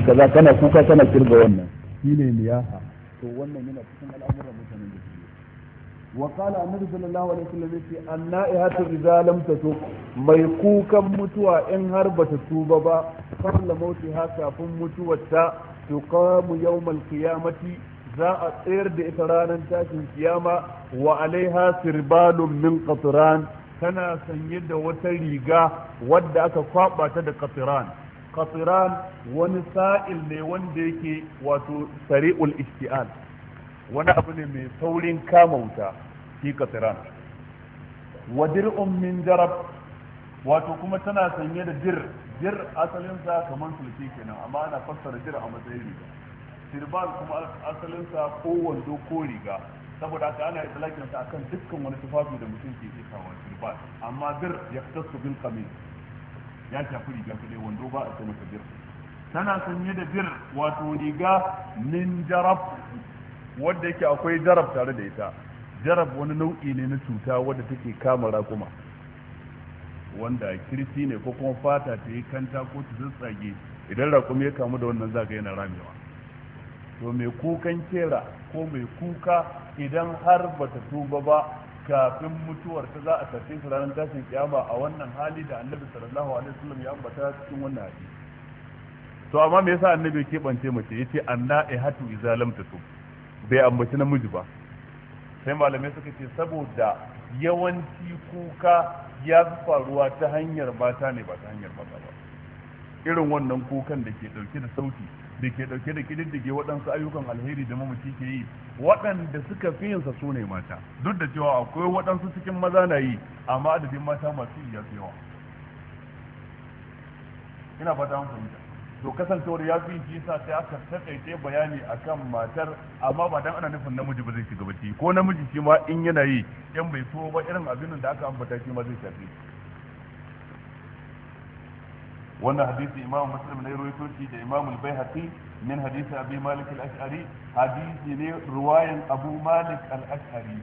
kaza kana kuka kana kirga wannan shine niyaha to wannan yana cikin al'amuran mutanen da suke wa qala annabi sallallahu alaihi wasallam yace an-na'ihatu idza lam tatub mai kukan mutuwa in har bata tuba ba qabla mautiha kafin mutuwarta tuqamu yawmal qiyamati za a tsayar da ita ranar tashin kiyama wa alaiha sirbalun min qatran tana sanye da wata riga wadda aka kwaba ta da qatran qatran wani sa'il ne wanda yake wato sari'ul isti'al wani abu ne mai saurin kama wuta shi qatran wa dir'un min jarab wato kuma tana sanye da dir asalin sa kamar sulki kenan amma ana fassara dir a matsayin riga sirbal kuma asalin sa ko wando ko riga saboda haka ana itlaqin sa akan dukkan wani tufafi da mutum ke sawa sirbal amma dir yaktasu bil qamis ya shafi riga kadai wando ba a ce masa dir tana sanye da dir wato riga min jarab wanda yake akwai jarab tare da ita jarab wani nau'i ne na cuta wadda take kama raƙuma wanda kirfi ne ko kuma fata ta yi kanta ko ta tsatsage idan raƙumi ya kamu da wannan zaka yana ramewa to mai kukan kera ko mai kuka idan har bata tuba ba kafin mutuwar ta za a tafi su ranar tashin kiyama a wannan hali da annabi sallallahu alaihi wasallam ya ambata cikin wannan hadisi to amma me yasa annabi ya keɓance mace yace anna'ihatu idza lam tatub bai ambaci namiji ba sai malamai suka ce saboda yawanci kuka ya fi faruwa ta hanyar mata ne ba ta hanyar maza ba irin wannan kukan da ke dauke da sauti da ke dauke da kididdige waɗansu ayyukan alheri da mamaci ke yi waɗanda suka fi yinsa su ne mata duk da cewa akwai waɗansu cikin maza na yi amma adadin mata masu yi ya fi yawa ina fata mun fahimta to kasancewar ya fi shi sa sai aka takaice bayani akan matar amma ba dan ana nufin namiji ba zai shiga bacci ko namiji shi ma in yana yi in bai so ba irin abin da aka ambata shi ma zai shafe wannan hadisi imam muslim ne rawaito shi da imam al-baihaqi min hadisi abi malik al-ash'ari hadisi ne ruwayan abu malik al-ash'ari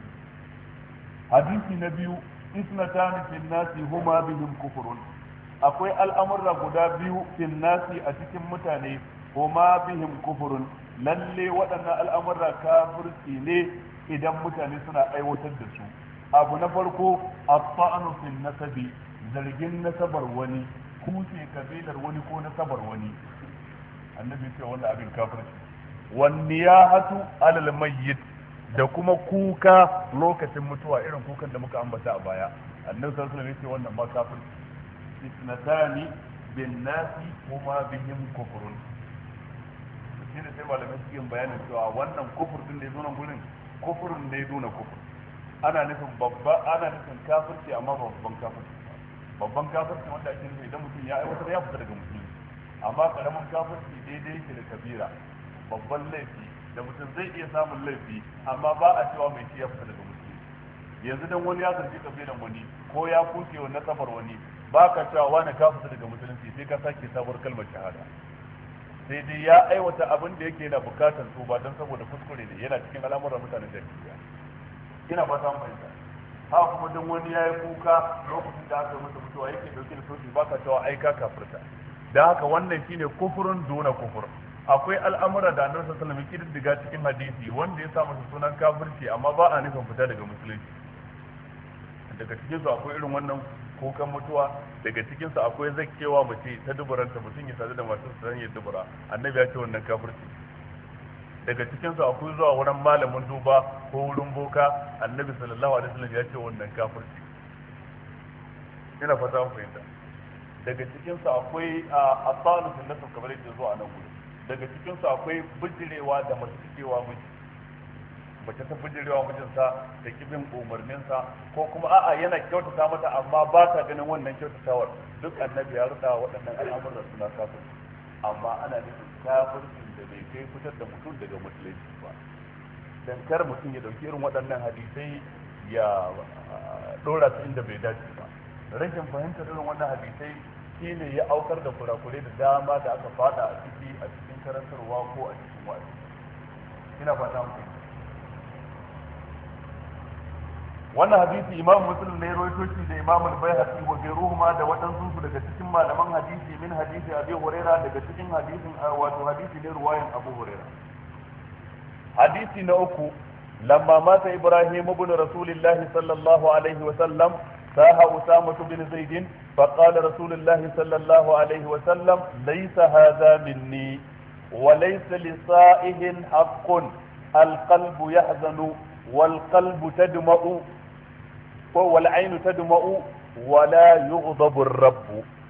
hadisi na biyu isnatan fil nasi huma bihim kufrun akwai al'amurra guda biyu fil nasi a cikin mutane huma bihim kufrun lalle waɗannan al'amurra kafirci ne idan mutane suna aiwatar da su abu na farko at-ta'nu fil nasabi zargin nasabar wani kuce kabilar wani ko nasabar wani annabi ce wannan abin kafirci wan niyahatu alal mayyit da kuma kuka lokacin mutuwa irin kukan da muka ambata a baya annabi sallallahu alaihi wasallam ce wannan ma kafirci isnatani bin nasi kuma bihim kufrun shine sai malamai suke yin bayanin cewa wannan kufur din da yazo nan gurin kufurun ne duna kufur ana nufin kafirci amma babban kafirci babban kafirci wanda ake nufi idan mutum ya aiwatar ya fita daga musulunci amma karamin kafirci daidai yake da kabira babban laifi da mutum zai iya samun laifi amma ba a cewa mai shi ya fita daga musulunci yanzu dan wani ya zargi kabilan wani ko ya kuce wa nasabar wani ba ka cewa wani ka fita daga musulunci sai ka sake sabuwar kalmar shahada sai dai ya aiwata abin da yake yana bukatar tuba don saboda kuskure ne yana cikin al'amuran mutanen jahiliya ina ba ta fahimta haka kuma don wani ya yi kuka lokacin da aka yi masa mutuwa yake dauke da sauti ba ka cewa ai ka kafirta da haka wannan shine kufurun duna kufur akwai al'amura da annabi sallallahu alaihi wasallam diga cikin hadisi wanda ya sa masa sunan kafirci amma ba a nufin fita daga musulunci daga cikin su akwai irin wannan kukan mutuwa daga cikin su akwai zakkewa mace ta duburanta mutum ya sadu da matar sa ya dubura annabi ya ce wannan kafirci daga cikin su akwai zuwa wurin malamin duba ko wurin boka annabi sallallahu alaihi wasallam ya ce wannan kafirci ina fata mun fahimta daga cikin su akwai asalu fil nasab kamar yadda zuwa nan gudu daga cikin su akwai bijirewa da mutukewa miji mace ta bijirewa mijinsa da kibin umarninsa ko kuma a'a yana kyautata mata amma ba ta ganin wannan kyautatawar duk annabi ya rada waɗannan al'amuran suna kafin amma ana nufin kafircin da bai kai fitar da mutum daga musulunci ba dan kar mutum ya dauki irin waɗannan hadisai ya dora su inda bai dace ba rashin fahimtar irin wannan hadisai shine ya aukar da kurakure da dama da aka fada a cikin karantarwa ko a cikin wa'azi ina fata muku wannan hadisi imam muslim ne rawaito shi da imam al-baihaqi wa ghayruhuma da wadansu su daga cikin malaman hadisi min hadisi abi huraira daga cikin hadisin wato hadisi ne ruwayan abu huraira. hadisi na uku lamma mata ibrahim ibn rasulillah sallallahu alaihi wa sallam saha usama bin zaid فقال رسول الله صلى الله عليه وسلم ليس هذا مني وليس لصائه حق القلب يحزن والقلب تدمع والعين تدمع ولا يغضب الرب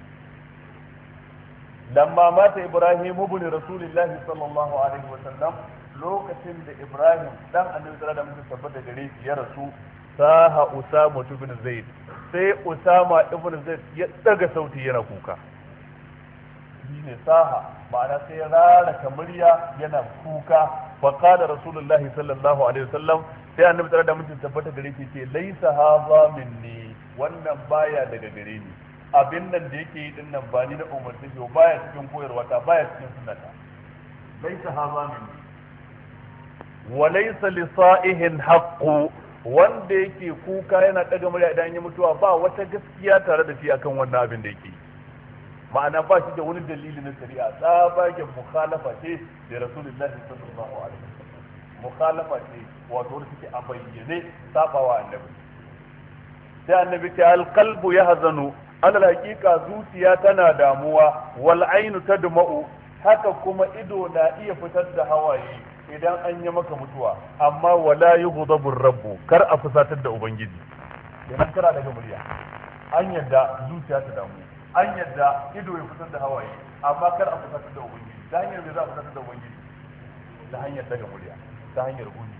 لما مات إبراهيم ابن رسول الله صلى الله عليه وسلم lokacin da Ibrahim dan annabi sallallahu alaihi wasallam tabbata gare shi ya rasu saha Usama ibn Zaid sai Usama ibn Zaid ya daga sauti yana kuka shine saha ma'ana sai ya raraka murya yana kuka fa qala rasulullahi sallallahu alaihi wasallam sai annabi sallallahu alaihi wasallam tabbata gare shi ce laisa hadha minni wannan baya daga gare ni abin nan da yake yi din nan ba ni na umarci shi baya cikin koyarwa ta baya cikin sunnata laisa hadha minni wa laysa li sa'ihin haqqu wanda yake kuka yana daga murya idan ya mutuwa ba wata gaskiya tare da shi akan wannan abin da yake ma'ana ba shi da wani dalili na shari'a tsabagen mukhalafa ce da rasulullahi sallallahu alaihi wasallam mukhalafa ce wato wanda take a bayyane sabawa annabi sai annabi ta alqalbu yahzanu alal haqiqa zuciya tana damuwa wal ainu tadma'u haka kuma ido na iya fitar da hawaye idan an yi maka mutuwa amma wala yughdabu rabbu kar a fusatar da ubangiji idan kara daga murya an yadda zuciya ta damu an yadda ido ya fitar da hawaye amma kar a fusatar da ubangiji ta hanyar da za a fusatar da ubangiji ta hanyar daga murya ta hanyar gudu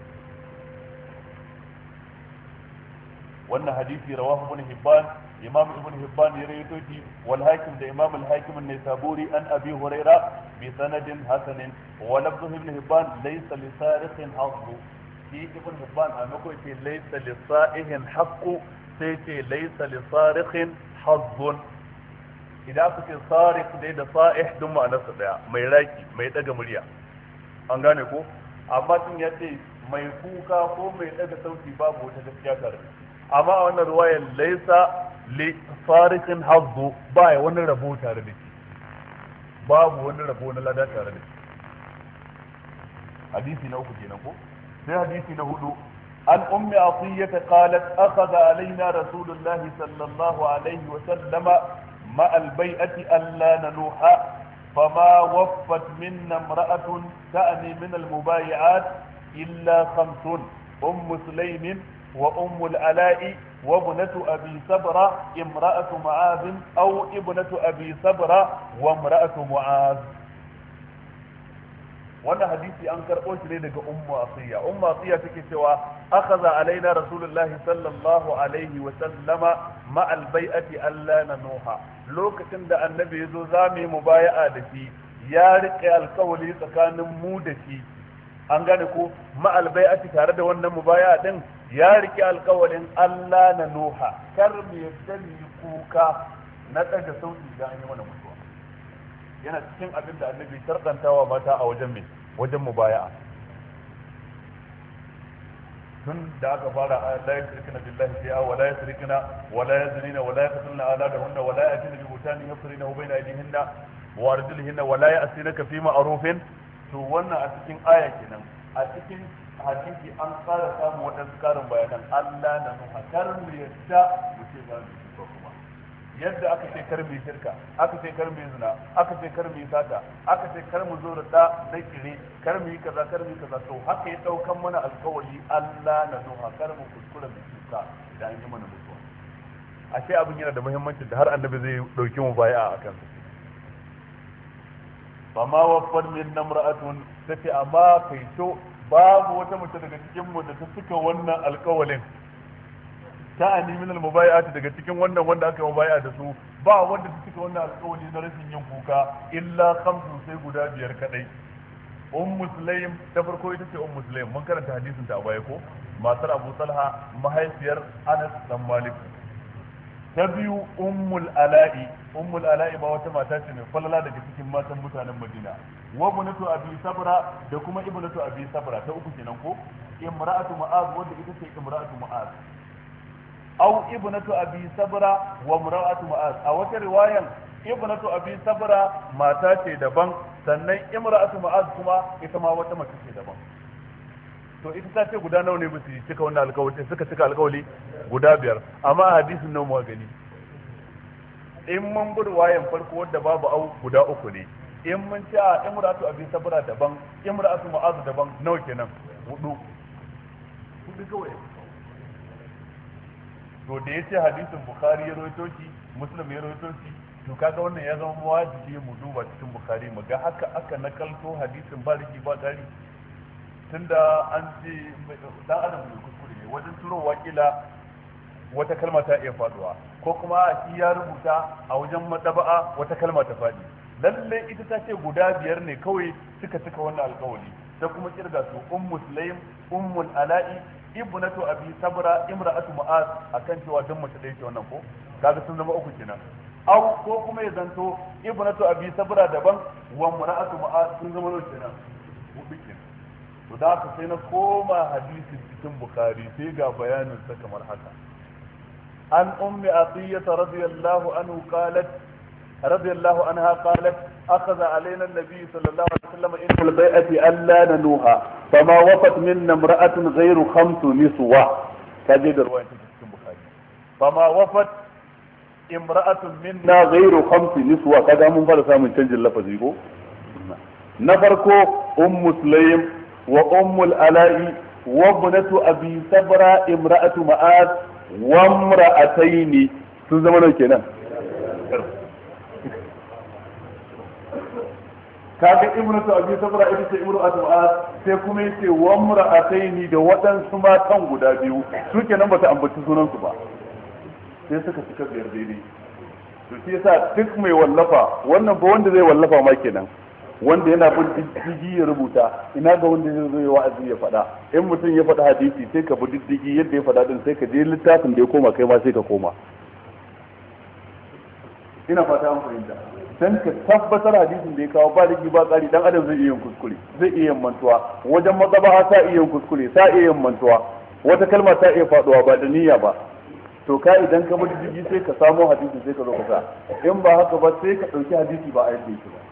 wannan hadisi rawahu ibn hibban imam ibn hibban ya rawaito shi wal hakim da imam al hakim an-nisaburi an abi huraira bi sanadin hasanin wa lafzu ibn hibban laysa li sariqin haqqu shi ibn hibban a mako ce laysa li sa'ihin haqqu sai ce laysa li sariqin hazzun idan ku ce sariq dai da sa'ih dun ma'anarsa daya mai raki mai daga murya an gane ko amma tun ya ce mai kuka ko mai daga sauti babu wata gaskiya tare amma a wannan ruwayar laisa li fariqin hazzu ba ya wani rabo tare da shi babu wani rabo na lada tare da shi hadisi na uku kenan ko sai hadisi na hudu an ummi atiyya qalat akhadha alaina rasulullah sallallahu alaihi wa sallama ma al-bai'ati alla nanuha فما وفت منا امرأة تأني من المبايعات إلا خمس سليم وأم العلاء وابنة أبي سبرة امرأة معاذ أو ابنة أبي سبرة وامرأة معاذ وانا حديثي أنكر أوشري لك أم عطية تكتوى أخذ علينا رسول الله صلى الله عليه وسلم مع البيئة ألا ننوها lokacin da annabi ya zo za mu yi mubaya'a da shi ya riƙe alkawali tsakanin mu da shi an gane ko ma'al bai'ati tare da wannan mubaya'a din ya riƙe alkawalin Allah na Nuha kar mu yadda mu yi kuka na ɗaga sauti da an yi mana mutuwa yana cikin abin da annabi tarkantawa mata a wajen mai wajen mubaya'a tun da aka fara la yusrikuna billahi shay'a wa la yusrikuna wa la yaznina wa la yaqtuluna auladahunna wa la yatina bi butani yafsirina bayna aydihinna wa arjulihinna wa la ya'sinaka fi ma'rufin to wannan a cikin aya kenan a cikin hadisi an fara samu wadansu karin bayanan Allah na nuha kar mu yadda mu ce za mu yi kuma yadda aka ce kar mu shirka aka ce kar mu zina aka ce kar mu sata aka ce kar mu zo da na kire kar mu yi kaza kar mu yi kaza to haka ya daukan mana alkawari Allah na nuha kar mu kuskura mu shuka idan an yi mana mutuwa ashe abin yana da muhimmanci da har annabi zai dauki mu bai'a akan su fama waffar min namra'atun tace amma kai to babu wata mace daga cikin mu da ta suka wannan alkawalin ta'ani min al-mubay'ati daga cikin wannan wanda aka mubay'a da su ba wanda ta cika wannan alƙawari na rashin yin kuka illa khamsu sai guda biyar kadai Sulaim ta farko ita ce Sulaim mun karanta hadisin ta a baya ko matar Abu Talha mahaifiyar Anas dan Malik ta biyu Ummul Ala'i ba wata mata ce mai falala daga cikin matan mutanen Madina wa ibnatu Abi Sabra da kuma ibnatu Abi Sabra ta uku kenan ko imra'atu Mu'az wanda ita ce imra'atu Mu'az aw ibnatu abi sabra wa imra'atu mu'az a wata riwayan ibnatu abi sabra mata ce daban sannan imra'atu mu'az kuma ita ma wata mace ce daban to ita ta ce guda nawa ne ba su cika wannan alƙawari suka cika alƙawari guda biyar amma a hadisin nan mu gani in mun bi riwayan farko wadda babu au guda uku ne in mun ci a imra'atu abi sabra daban imra'atu mu'az daban nawa kenan hudu kawai to da yace hadisin bukhari ya rawaito shi muslim ya rawaito shi to kaga wannan ya zama wajibi mu duba cikin bukhari mu ga haka aka nakalto hadisin ba riki ba gari tunda an ce dan adam ne kuskure ne wajen turowa kila wata kalma ta iya faduwa ko kuma shi ya rubuta a wajen madaba'a wata kalma ta fadi lalle ita ta ce guda biyar ne kawai suka cika wannan alƙawari ta kuma kirga su ummu sulaim ummul ala'i ibnatu abi sabra imra'atu mu'az akan cewa dan mace da yake wannan ko kaga sun zama uku kenan aw ko kuma ya zanto ibnatu abi sabra daban wa imra'atu mu'az sun zama nawa kenan hudu kenan to da haka sai na koma hadisin cikin bukhari sai ga bayanin sa kamar haka an ummi atiyya radiyallahu anhu qalat رضي الله عنها قالت أخذ علينا النبي صلى الله عليه وسلم إن البيعة ألا ننوها فما وفت منا امرأة غير 5 نسوة كذلك رواية في البخاري فما وفت امرأة منا غير 5 نسوة كذا من فرصة من تنجل لفظيكو نفركو سليم وأم الألاء وابنة أبي سبرة امرأة مآذ وامرأتين سنزمنا كنا kaga ibnatu abi sabra ita ce imra'atu mu'az sai kuma yace wa imra'ataini da waɗansu matan guda biyu su kenan ba ta ambaci sunan su ba sai suka cika biyar daidai to shi yasa duk mai wallafa wannan ba wanda zai wallafa ma kenan wanda yana bin diddigi ya rubuta ina ga wanda zai zo ya wa'azi ya faɗa in mutum ya faɗa hadisi sai ka bi diddigi yadda ya faɗa din sai ka je littafin da ya koma kai ma sai ka koma ina fata an fahimta dan ka tabbatar hadisin da ya kawo ba rigi ba tsari dan adam zai iya yin kuskure zai iya yin mantuwa wajen mazaba ta iya yin kuskure ta iya yin mantuwa wata kalma ta iya faduwa ba da niyya ba to ka idan ka bi diddigi sai ka samo hadisi sai ka zo ka sa in ba haka ba sai ka dauki hadisi ba a yadda yake ba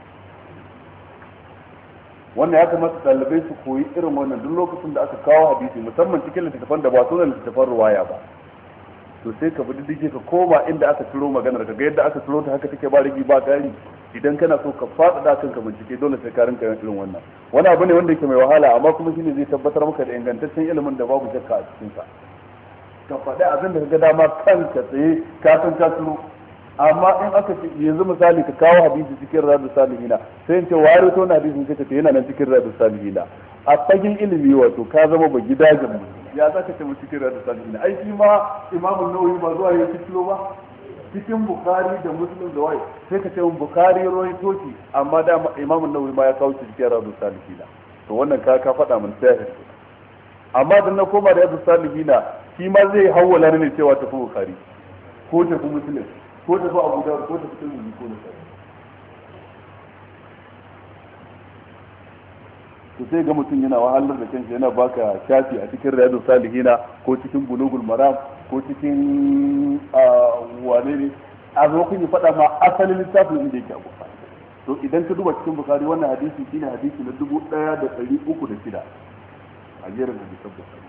wannan ya kamata ɗalibai su koyi irin wannan duk lokacin da aka kawo hadisi musamman cikin littattafan da ba sunan littattafan ruwaya ba to sai ka bi diddike ka koma inda aka ciro maganar ka ga yadda aka ciro ta haka take ba rigi ba gari idan kana so ka faɗaɗa kanka bincike dole sai ka rinka yin irin wannan wani abu ne wanda yake mai wahala amma kuma shine zai tabbatar maka da ingantaccen ilimin da babu shakka a cikin sa ka faɗi abin da ka ga dama kanka tsaye ka san ka ciro amma in aka ce yanzu misali ka kawo hadisi cikin radu salihina sai in ce wayar to na hadisin kace to yana nan cikin radu salihina a fagen ilimi wato ka zama ba gidajen mu ya za ka ce mu cikin radu salihina ai shi ma imamun nawawi ba zuwa ya fito ba cikin bukhari da muslim da wai sai ka ce mun bukhari rawi toki amma da imamun nawawi ma ya kawo cikin radu salihina to wannan ka faɗa mun sai amma dan na koma da radu salihina shi ma zai hawwala ne cewa tafi bukhari ko tafi muslim ko tafi abu da ko tafi tirmidhi ko da to sai ga mutum yana wahalar da kansa yana baka shafi a cikin riyadus salihina ko cikin bulugul maram ko cikin wane ne a zo kun yi faɗa ma asalin littafin inda yake a bukhari to idan ka duba cikin bukhari wannan hadisi shine hadisi na 1306 a jerin hadisan bukhari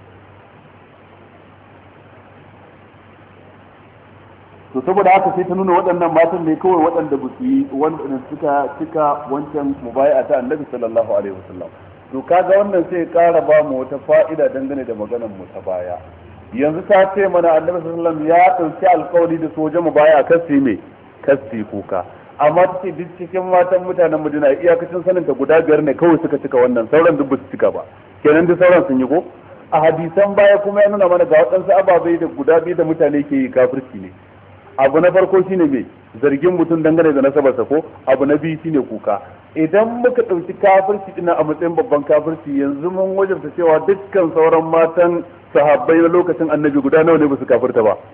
to saboda haka sai ta nuna waɗannan matan ne kawai waɗanda ba su yi wanda suka cika wancan mubai'a ta annabi sallallahu alaihi wasallam to kaga wannan sai ƙara ba mu wata fa'ida dangane da maganar mu ta baya yanzu ta ce mana annabi sallallahu alaihi wasallam ya ɗauki alƙawari da soja mubai'a kasi me kasi kuka amma ta ce duk cikin matan mutanen Madina iyakacin sanin ta guda 5 ne kawai suka cika wannan sauran duk ba su cika ba kenan duk sauran sun yi ko a hadisan baya kuma ya nuna mana ga waɗansu ababai da guda 2 da mutane ke yi kafirci ne abu na farko shine mai zargin mutum dangane da nasabarsa ko abu na biyu shine kuka idan muka ɗauki kafirci ina a matsayin babban kafirci yanzu mun wajabta cewa dukkan sauran matan sahabbai na lokacin annabi guda nawa ne ba su kafirta ba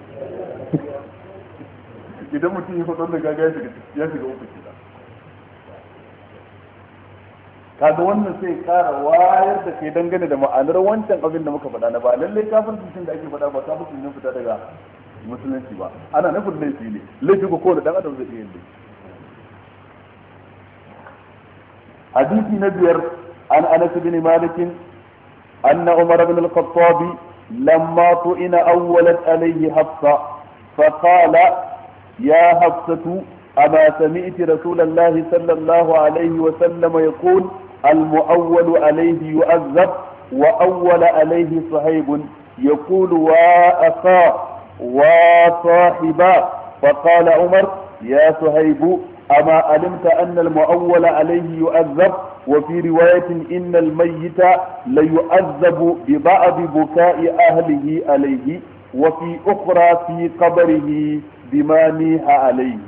idan mutum ya faɗo da gaga ya shiga uku kenan kaga wannan sai ƙara wayar da kai dangane da ma'anar wancan abin da muka faɗa na ba lallai kafirci da ake faɗa ba kafirci ne fita daga musulunci ba, ana nufin laifi ne, laifi ko kowane dan adam zai iya yin. hadisi na biyar an Anas bin Malik anna Umar ibn al-Khattab lamma tu'ina awwalat alayhi Hafsa فقال يا حفصة أما سمعت رسول الله صلى الله عليه وسلم يقول المؤول عليه يؤذب وأول عليه صهيب يقول وأخا وصاحبا فقال عمر يا صهيب أما علمت أن المؤول عليه يؤذب وفي رواية إن الميت ليؤذب ببعض بكاء أهله عليه وفي أخرى في قبره بما نيح عليه.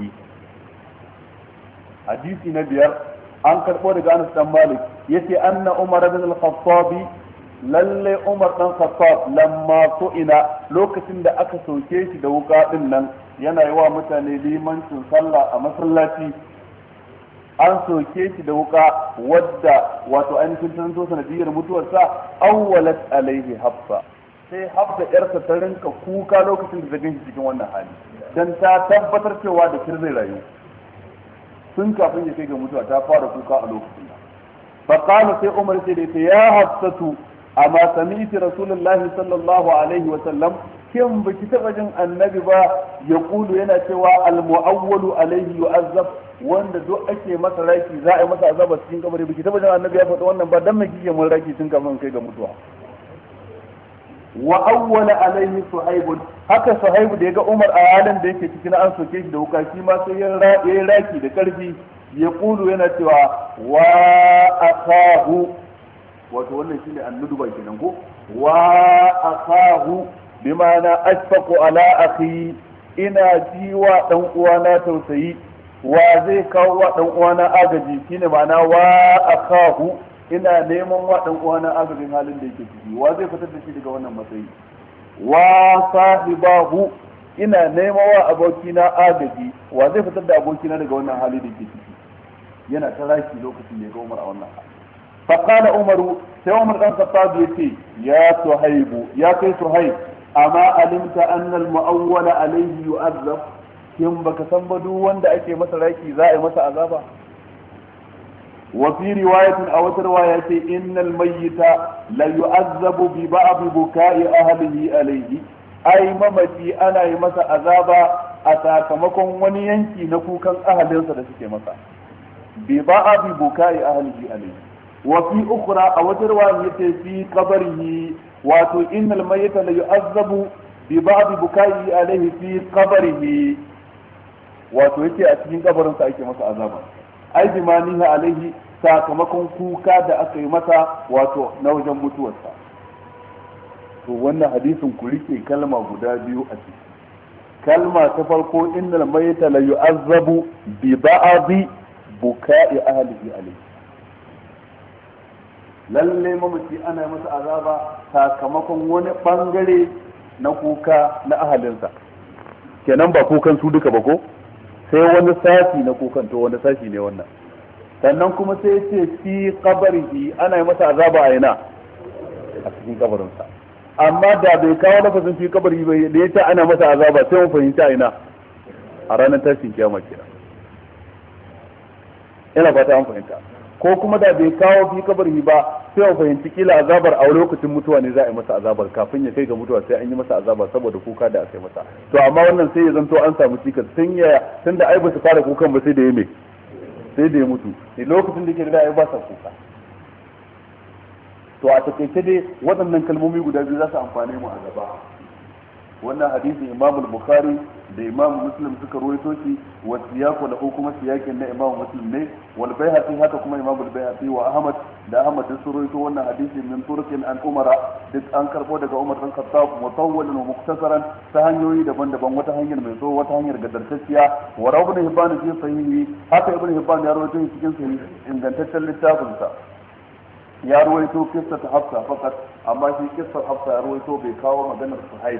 حديث نبيار an karɓo daga Anas dan Malik yace anna Umar bin al-Khattab lalle Umar dan Khattab lamma su'ina lokacin da aka soke shi da wuka din nan yana yi wa mutane limancin sallah a masallaci an soke shi da wuka wadda wato ainihin tun so sanadiyar mutuwarsa awwalat alaihi Hafsa sai Hafsa yarsa ta rinka kuka lokacin da ta ganshi cikin wannan hali dan ta tabbatar cewa da kin zai rayu sun kafin ya kai ga mutuwa ta fara kuka a lokacin fa qala sai Umar sai da ya Hafsatu amma sami'ti Rasulullahi sallallahu alaihi wa sallam kin baki taba jin annabi ba ya kulu yana cewa al-mu'awwalu alaihi yu'azzab wanda duk ake masa raki za a yi masa azaba cikin kabari baki taba jin annabi ya faɗa wannan ba dan me kike mun raki tun kafin kai ga mutuwa wa awwala alaihi suhaib haka suhaib da yaga Umar a halin da yake cikin an soke shi da wuka shi ma sai ya raki da karfi ya kulu yana cewa wa akahu wato wannan shine annudu ba kenan ko wa akahu bimana ashfaqu ala akhi ina jiwa dan uwana tausayi wa zai kawo wa dan uwana agaji shine ma'ana wa akahu ina neman wa dan uwana agajin halin da yake ciki wa zai fitar da shi daga wannan matsayi wa sahibahu ina neman wa abokina agaji wa zai fitar da abokina daga wannan hali da yake ciki yana ta raki lokacin da ya ga Umar a wannan hali fa qala Umaru sai Umar dan Khattab yace ya Suhaibu ya kai Suhaib amma alimta anna al-mu'awwal alayhi yu'azzab kin baka san ba duk wanda ake masa raki za a yi masa azaba وفي رواية أو رواية إن الميت لا يعذب ببعض بكاء أهله عليه أي ممتي أنا يمسى عذابا أتاكمكم ونينكي نكوكا أهل سلسك مسا ببعض بكاء أهله عليه وفي أخرى أو رواية في قبره واتو إن الميت لا يعذب ببعض بكاء عليه في قبره واتو يتي أتين قبر سأيك مسا عذابا ai bi maniha alaihi sakamakon kuka da aka yi masa wato na wajen mutuwarsa to wannan hadisin ku rike kalma guda biyu a ciki kalma ta farko innal mayyita la yu'azzabu bi ba'dhi buka'i ahlihi alayhi lalle mamaci ana masa azaba sakamakon wani bangare na kuka na ahalinsa kenan ba kukan su duka ba ko sai wani sashi na kukan to wani sashi ne wannan sannan kuma sai ce fi qabrihi ana yi masa azaba a ina a cikin kabarinsa amma da bai kawo lafazin fi qabri bai da yace ana masa azaba sai mun fahimta a ina a ranar tashin kiyama kenan ina fata an fahimta ko kuma da bai kawo fi qabri ba sai mun fahimci kila azabar a lokacin mutuwa ne za a yi masa azabar kafin ya kai ga mutuwa sai an yi masa azaba saboda kuka da aka yi masa to amma wannan sai ya zanto an samu cikas tun da ai ba su fara kukan ba sai da ya mai sai da ya mutu ne lokacin da ke da ai ba sa kuka to a takaice dai waɗannan kalmomi guda biyu za su amfane mu a gaba wannan hadisin Imam Bukhari da Imam Muslim suka ruwaito shi wa siyaqu da kuma siyakin na Imam Muslim ne wal Baihaqi haka kuma Imam Baihaqi wa Ahmad da Ahmad da sun ruwaito wannan hadisin min turkin an Umara duk an karbo daga Umar bin Khattab mutawwalan wa muktasaran ta hanyoyi daban-daban wata hanyar mai tsawo wata hanyar gadartacciya wa Ibn Hibban fi sahihi haka Ibn Hibban ya ruwaito cikin sahih ingantaccen littafin sa ya ruwaito kissa ta Hafsa fakat amma shi kissar Hafsa ya ruwaito bai kawo maganar Suhaib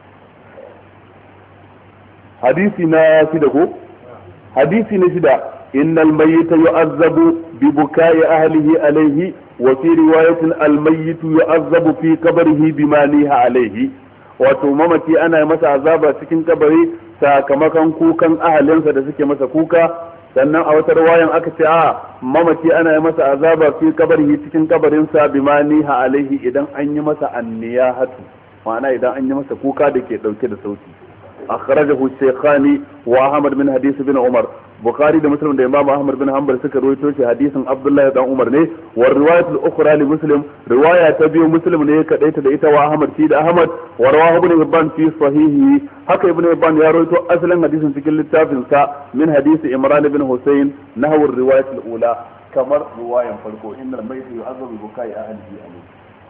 hadisi na shida ko hadisi na shida innal mayyita yu'azzabu bi bukai ahlihi alayhi wa fi riwayatin al mayyitu yu'azzabu fi qabrihi bima niha alayhi. Wato mamaci ana masa azaba cikin kabari sakamakon kukan ahalinsa da suke masa kuka. Sannan a wata riwayan aka ce mamaci ana yi masa azaba fi kabarihi cikin kabarinsa bima niha alaihi idan an yi masa anniyahatu, ma'ana idan an yi masa kuka da ke dauke da sauti. akhrajahu shaykhani wa ahmad min hadith bin umar. bukhari da muslim da imam ahmad bin hanbal suka rawaito shi hadisin abdullahi dan umar ne. wa riwayat al-ukhra li muslim, riwaya ta biyu muslim ne kadaita da ita wa ahmad shi da ahmad. wa rawahu ibn hibban fi sahihi, haka ibn hibban ya rawaito asalin hadisin cikin littafin sa min hadisi imran ibn husayn nahwu riwayat al-ula, kamar riwayan farko innal mayta yu'azzabu bi bukai ahlihi alayhi.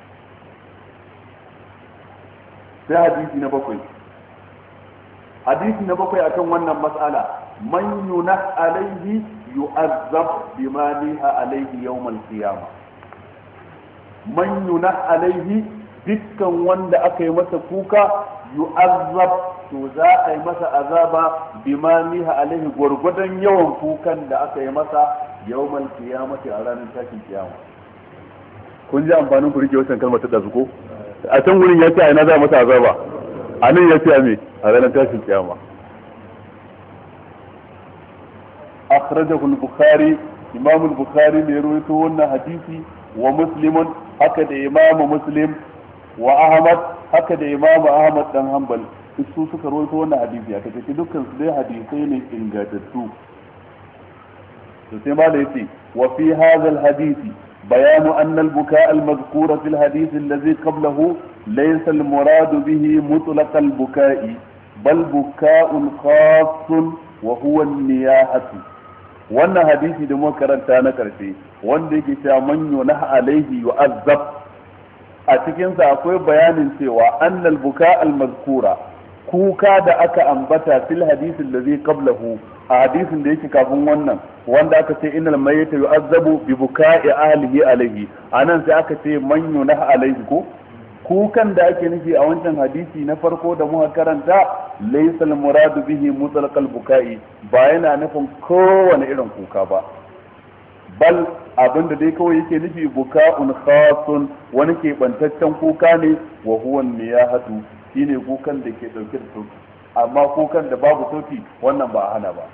sai hadisi na bakwai akan wannan mas'ala, man yunah alayhi yu'azzab bima niha alayhi yawm al-qiyamah. man yunah alayhi, dukkan wanda aka yi masa kuka, yu'azzab, to za a yi masa azaba bima niha alayhi, gwargwadon yawan kukan da aka yi masa yawm al-qiyamah, a ranar tashin kiyama. kun ji amfanin ku rike wannan kalmar ta dazu ko? a can gurin ya ce a ina za a masa azaba, a nan ya ce a me, a ranar tashin kiyama. akhrajahu al-bukhari, imam al-bukhari ne rawaito wannan hadisi, wa muslimun, haka da imam muslim, wa ahmad, haka da imam ahmad dan hanbal, su suka rawaito wannan hadisi. aka ce dukkan su dai hadisai ne ingantattu. to sai ma da yace wa fi hadha al-hadisi بيان أن البكاء المذكور في الحديث الذي قبله ليس المراد به مطلق البكاء، بل بكاء خاص وهو النياحة. wannan hadisi da muka karanta na karshe wanda yake cewa man yunah alaihi yu'azzab, a cikin sa akwai bayanin cewa annal buka al mazkura, kuka da aka ambata fil hadisi allazi qablahu, a hadisin da yake kafin wannan wanda aka ce innal mayyita yu'azzabu bi buka'i ahlihi alayhi, anan sai aka ce man yunah alayhi ko kukan da ake nufi a wancan hadisi na farko da muka karanta laysa al muradu bihi mutlaq al buka'i, ba yana nufin kowane irin kuka ba, bal abinda dai kawai yake nufi buka'un khasun, wani ke bantaccen kuka ne, wa huwa niyahatu, shine kukan da ke dauke da sauti. amma kukan da babu sauti wannan ba a hana ba.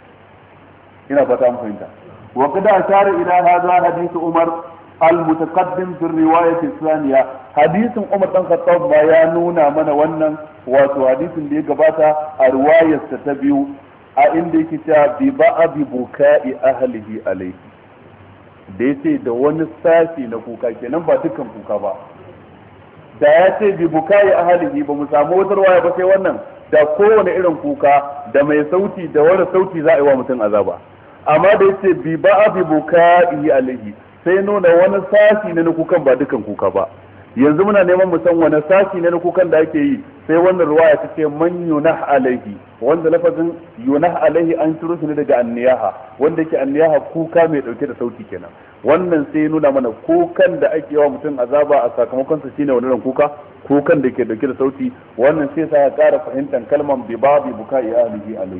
ina fata mun fahimta. wa qad ashara ila hadha hadith umar al-mutaqaddim fi riwayat thaniya, hadisin umar dan khattab ba ya nuna mana wannan, wato hadisin da ya gabata a riwayar ta biyu, a inda yake cewa bi ba'd buka'i ahlihi alayhi, da yace da wani sashi na kuka, kenan ba dukkan kuka ba. da ya ce bi bukai ahlihi, ba mu samu wata riwaya ba sai wannan, da kowane irin kuka da mai sauti da wani sauti za a yi wa mutum azaba. amma da yace bi ba bi bukai alaihi, sai nuna wani sashi ne na kukan, ba dukan kuka ba. yanzu muna neman mu san wani sashi ne na kukan da ake yi, sai wannan riwaya ta ce man yunah alaihi, wanda lafazin yunah alaihi an ciro shi ne daga anniyaha, wanda yake anniyaha kuka mai dauke da sauti kenan. wannan sai nuna mana kukan da ake yawa mutum azaba a sakamakon sa shine wannan kukan da ke dauke da sauti. wannan sai sa ya ƙara fahimtar kalman bi babi bukai ahlihi alaihi.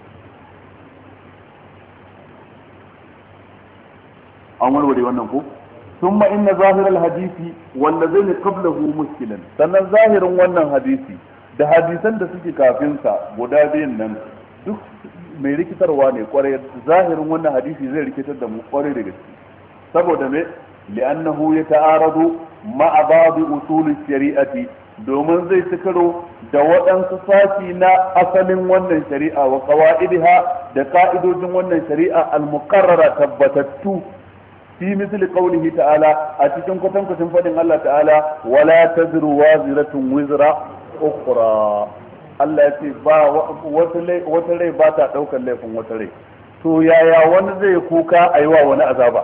an warware wannan ko. ثم إن ظاهر الحديث والذين قبله مشكلا, sannan zahirin wannan hadisi da hadisan da suke kafin sa guda biyun nan duk mai rikitarwa ne kwarai. zahirin wannan hadisi zai rikitar da mu kwarai da gaske, saboda me li'annahu yata'aradu ma'a ba'd usul shari'ati, domin zai cikaro da waɗansu sashi na asalin wannan shari'a wa qawaidiha, da ka'idojin wannan shari'a al-muqarrara tabbatattu fi misli qawlihi ta'ala, a cikin kwatankwacin fadin Allah ta'ala wala tazru waziratun wizra ukhra. Allah ya ce ba wata rai ba ta daukar laifin wata rai. to yaya wani zai kuka a yi wa wani azaba?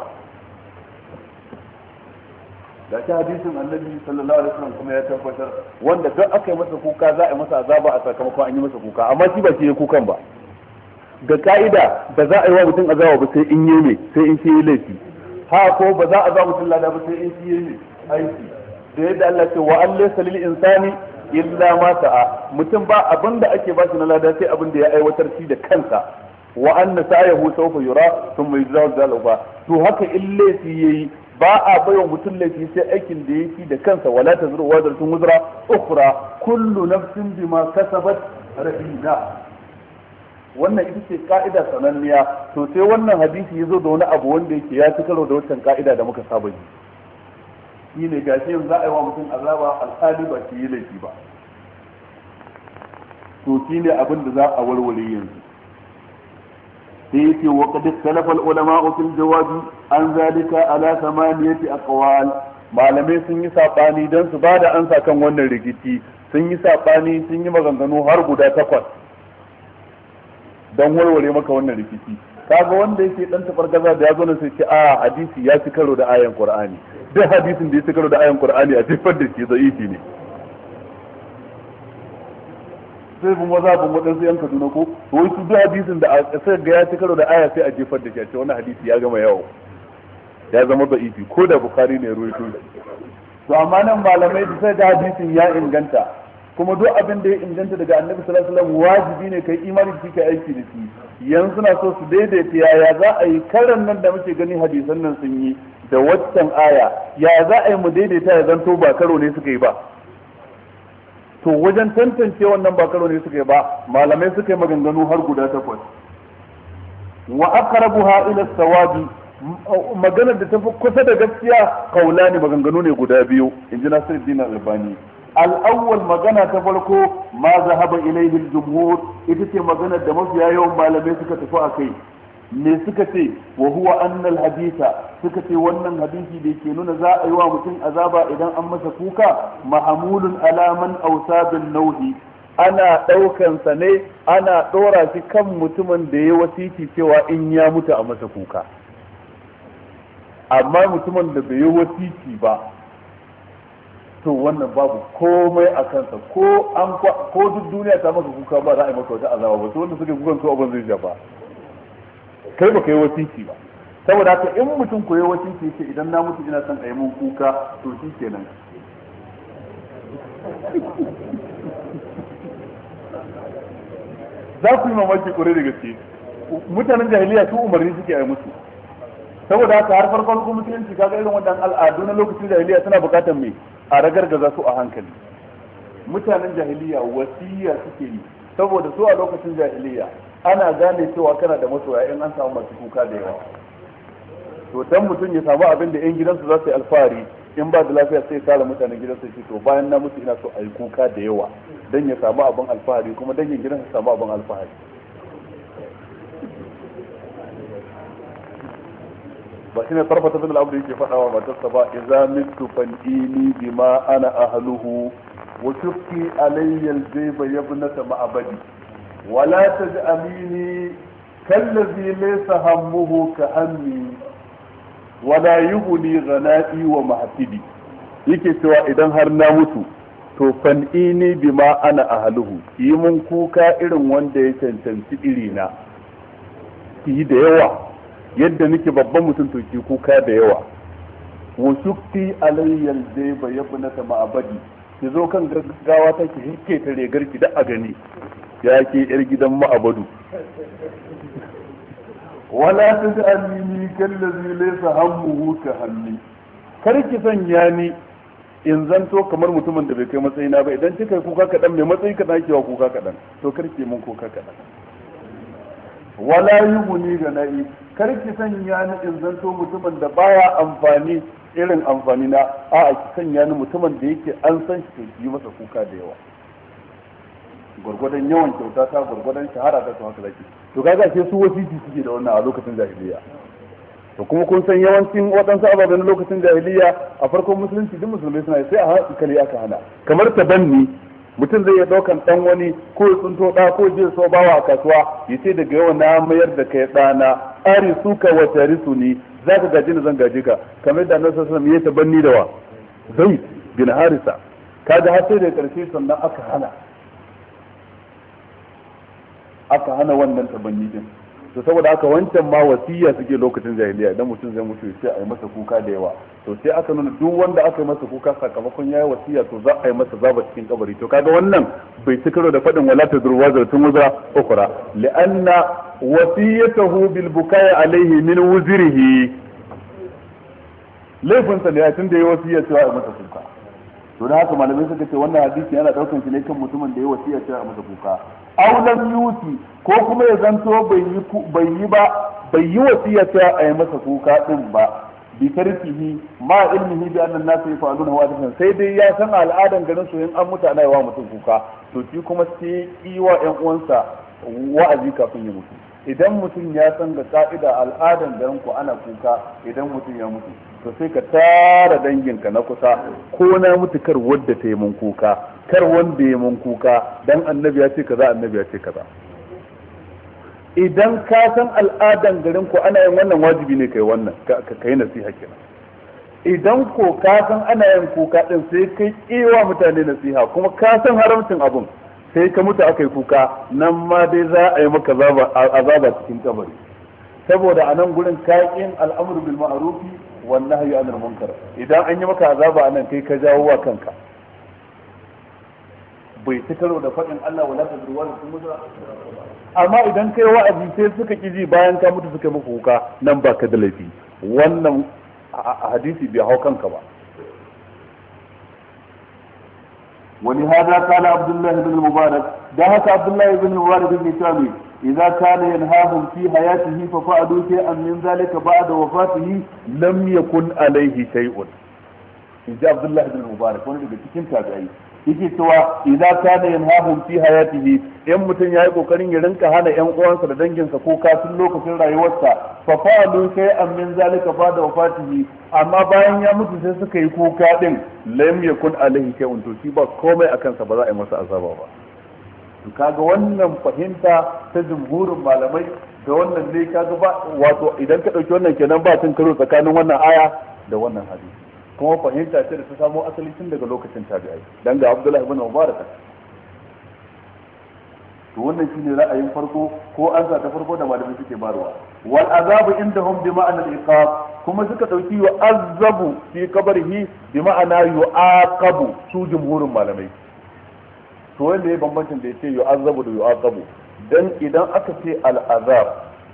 da ta hadisin annabi sallallahu alaihi wasallam kuma ya tabbatar wanda duk aka yi masa kuka za a yi masa azaba a sakamakon an yi masa kuka, amma shi ba shi ya kukan ba. ga ka'ida ba za a yi wa mutum azaba ba sai in yi ne, sai in shi yi laifi. ko ba za a ba mutum lada ba sai in shi yi aiki. da yadda Allah ce wa an laysa lil insani illa ma sa'a, mutum ba abinda ake ba shi na lada sai abin da ya aiwatar shi da kansa. wa anna sa'yahu sawfa yura thumma yujzahu al-uba to haka in laifi yayi ba a baiwa mutum laifi sai aikin da yake da kansa wala tazru wazratun wuzra ukhra kullu nafsin bima kasabat rahina wannan ita ce ka'ida sananniya to sai wannan hadisi yazo da wani abu wanda yake ya ci karo da wancan ka'ida da muka saba yi shine gashi yanzu za a yi wa mutum azaba alhali ba shi yi laifi ba to shine abin da za a warware yanzu sai yake wa qad ikhtalafa al-ulama fil jawabi an zalika ala thamaniyati aqwal malamai sun yi sabani dan su bada ansa kan wannan rikici sun yi sabani sun yi maganganu har guda 8 dan warware maka wannan rikici kaga wanda yake dan tafargaza da yazo nan sai ce a hadisi ya ci karo da ayan qur'ani duk hadisin da ya ci karo da ayan qur'ani a jefar da shi da'ifi ne sai bin mazhabin waɗansu yan Kaduna ko wai su duk hadisin da sai ga ya ci karo da aya sai a jefar da shi a ce wannan hadisi ya gama yawo ya zama da'ifi ko da Bukhari ne ruwaito to amma nan malamai da sai da hadisin ya inganta kuma duk abin da ya inganta daga Annabi sallallahu alaihi wasallam wajibi ne kai imani da shi aiki da shi yanzu suna so su daidaita yaya za a yi karan nan da muke gani hadisan nan sun yi da waccan aya ya za a yi mu daidaita ya zanto ba karo ne suka yi ba to wajen tantance wannan ba karo ne suka yi ba malamai suka yi maganganu har guda 8 wa aqrabuha ila sawabi maganar da tafi kusa da gaskiya kaulani maganganu ne guda biyu inji Nasiruddin Albani al-awwal magana ta farko ma zahaba ilayhi al-jumhur ita ce maganar da mafiya yawan malamai suka tafi akai me suka ce wa huwa anna al-haditha suka ce wannan hadisi da ke nuna za a yi wa mutum azaba idan an masa kuka mahamulun ala man awsabin nauhi ana daukan sa ne ana dora shi kan mutumin da ya wasiti cewa in ya mutu a masa kuka amma mutumin da bai yi wasiti ba to wannan babu komai a kansa ko duk duniya ta maka kuka ba za a yi maka wata azaba ba to wanda suke kukan su abin zai shafa kai ba ka yi wasiki ba saboda haka in mutum ko yi wasiki ce idan na mutu ina son a yi mun kuka to shi kenan za ku yi mamaki kure da gaske mutanen jahiliya su umarni suke a yi musu saboda haka har farkon musulunci kaga irin wannan al'adu na lokacin jahiliya suna bukatar me a ragargaza su a hankali mutanen jahiliya wasiya suke yi saboda su a lokacin jahiliya ana gane cewa kana da masoya in an samu masu kuka da yawa to dan mutum ya samu abin da yan gidansu za su yi alfahari in ba da lafiya sai tara mutanen gidansu shi to bayan na mutu ina so a yi kuka da yawa dan ya samu abin alfahari kuma dangin gidansu samu abin alfahari ba shine tarfata bin al-abd yake faɗa wa matarsa ba idza mitu fanini bima ana ahluhu wa shukki alayya al-jayba yabnata ma'abadi wala taj'alini kallazi laysa hammuhu ka hammi wala yughni ghana'i wa mahsidi yake cewa idan har na mutu to fanini bima ana ahluhu yi mun kuka irin wanda ya cancanci irina yi da yawa yadda nake babban mutum to ki kuka da yawa wa shukti alayyal zayba yabnata ma'abadi ki zo kan gaggawa ta ki hike ta regar ki da a gani ya ke yar gidan ma'abadu wala taj'alni kallazi laysa hammuhu ka hammi kar ki sanya ni in zanto kamar mutumin da bai kai matsayina ba idan kika kuka kadan mai matsayi kadan kiwa kuka kadan to kar ki mun kuka kadan wala yughni gana'i kar ki sanya ni in zanto mutumin da baya amfani irin amfani na a'a ki sanya ni mutumin da yake an san shi to yi masa kuka da yawa gurgurdan yawan kyauta ta gurgurdan shahara ta haka zaki to kaga sai su wasiti suke da wannan a lokacin jahiliya to kuma kun san yawancin waɗansu ababen lokacin jahiliya a farkon musulunci duk musulmai suna sai a hankali aka hana kamar tabanni mutum zai iya ɗaukan ɗan wani ko ya tsunto ɗa ko je so bawa a kasuwa ya ce daga yau na mayar da kai ɗana ari suka wa tarisu ni za ka gaji ni zan gaji ka kamar da annabi sallallahu alaihi wasallam ya tabanni da wa Zaid bin Harisa kaga har sai da karshe sannan aka hana wannan tabanni din to saboda haka wancan ma wasiya suke lokacin jahiliya idan mutum zai mutu sai a yi masa kuka da yawa to sai aka nuna duk wanda aka yi masa kuka sakamakon yayi wasiya to za a yi masa zaba cikin kabari to kaga wannan bai ci karo da fadin wala tadru wazratun wazra ukhra li'anna wasiyatahu bil bukai alaihi min wuzrihi laifinsa ne a tun da ya wasiya cewa a masa kuka. To da haka malamai suka ce wannan hadisi yana daukan shi ne kan mutumin da ya wasiya cewa a masa kuka. Aulan yusi ko kuma ya zanto bai yi wasiya cewa a yi masa kuka din ba bi tarkihi ma ilmihi bi annan nasu yafaluna wa sai dai ya san al'adan garin su in an mutu ana yawa mutum kuka, to shi kuma sai yi wa ƴan uwansa wa'azi kafin ya mutu. Idan mutum ya san da ka'ida al'adan garin ku ana kuka idan mutum ya mutu, to sai ka tara danginka na kusa, ko na mutu kar wadda ta yi mun kuka, kar wanda ya mun kuka, dan annabi ya ce kaza, annabi ya ce kaza. Idan ka san al'adan garin ku ana yin wannan, wajibi ne kai wannan, ka yi nasiha kenan. Idan ko ka san ana yin kuka din sai kai iwa mutane nasiha, kuma ka san haramcin abun sai ka mutu aka yi kuka, nan ma dai za a yi maka azaba cikin kabari, saboda a nan gurin kaƙin al'amru bil ma'rufi wan nahyi anil munkar. Idan an yi maka azaba a nan kai ka jawo wa kanka, bai ci karo da faɗin Allah wala tadru wa tumza. Amma idan kai wa'azi sai suka kiji bayan ka mutu suka maka kuka, nan ba ka da laifi, wannan hadisi bai hau kanka ba. ولهذا قال عبد الله بن المبارك دهك عبد الله بن المبارك بن سامي إذا كان ينهاهم في حياته ففعلوا شيئا من ذلك بعد وفاته لم يكن عليه شيء. إذا عبد الله بن المبارك وانا daga cikin tabi'ai yake cewa idza kana yanhahum fi hayatihi, in mutum yayi kokarin ya rinka hana ƴan uwansa da danginsa ko kafin lokacin rayuwarsa, fa fa'alu shay'an min zalika ba'da wafatihi, amma bayan ya mutu sai suka yi kuka din, lam yakun alaihi shay'un, to shi ba komai akan sa, ba za a yi masa azaba ba. to kaga wannan fahimta ta jumhurin malamai da wannan ne kaga ba, wato idan ka dauki wannan kenan ba tun karo tsakanin wannan aya da wannan hadisi, kuma fahimta ce da ta samo asali tun daga lokacin tabi'ai dan ga Abdullah ibn Mubarak. to wannan shine ra'ayin farko ko ansa ta farko da malamai suke barwa. wal azabu indahum bi ma'ana al-iqab, kuma suka dauki yu'azzabu fi qabrihi bi ma'ana yu'aqabu su jumhurin malamai. to wanda ya bambancin da yace yu'azzabu da yu'aqabu, dan idan aka ce al-azab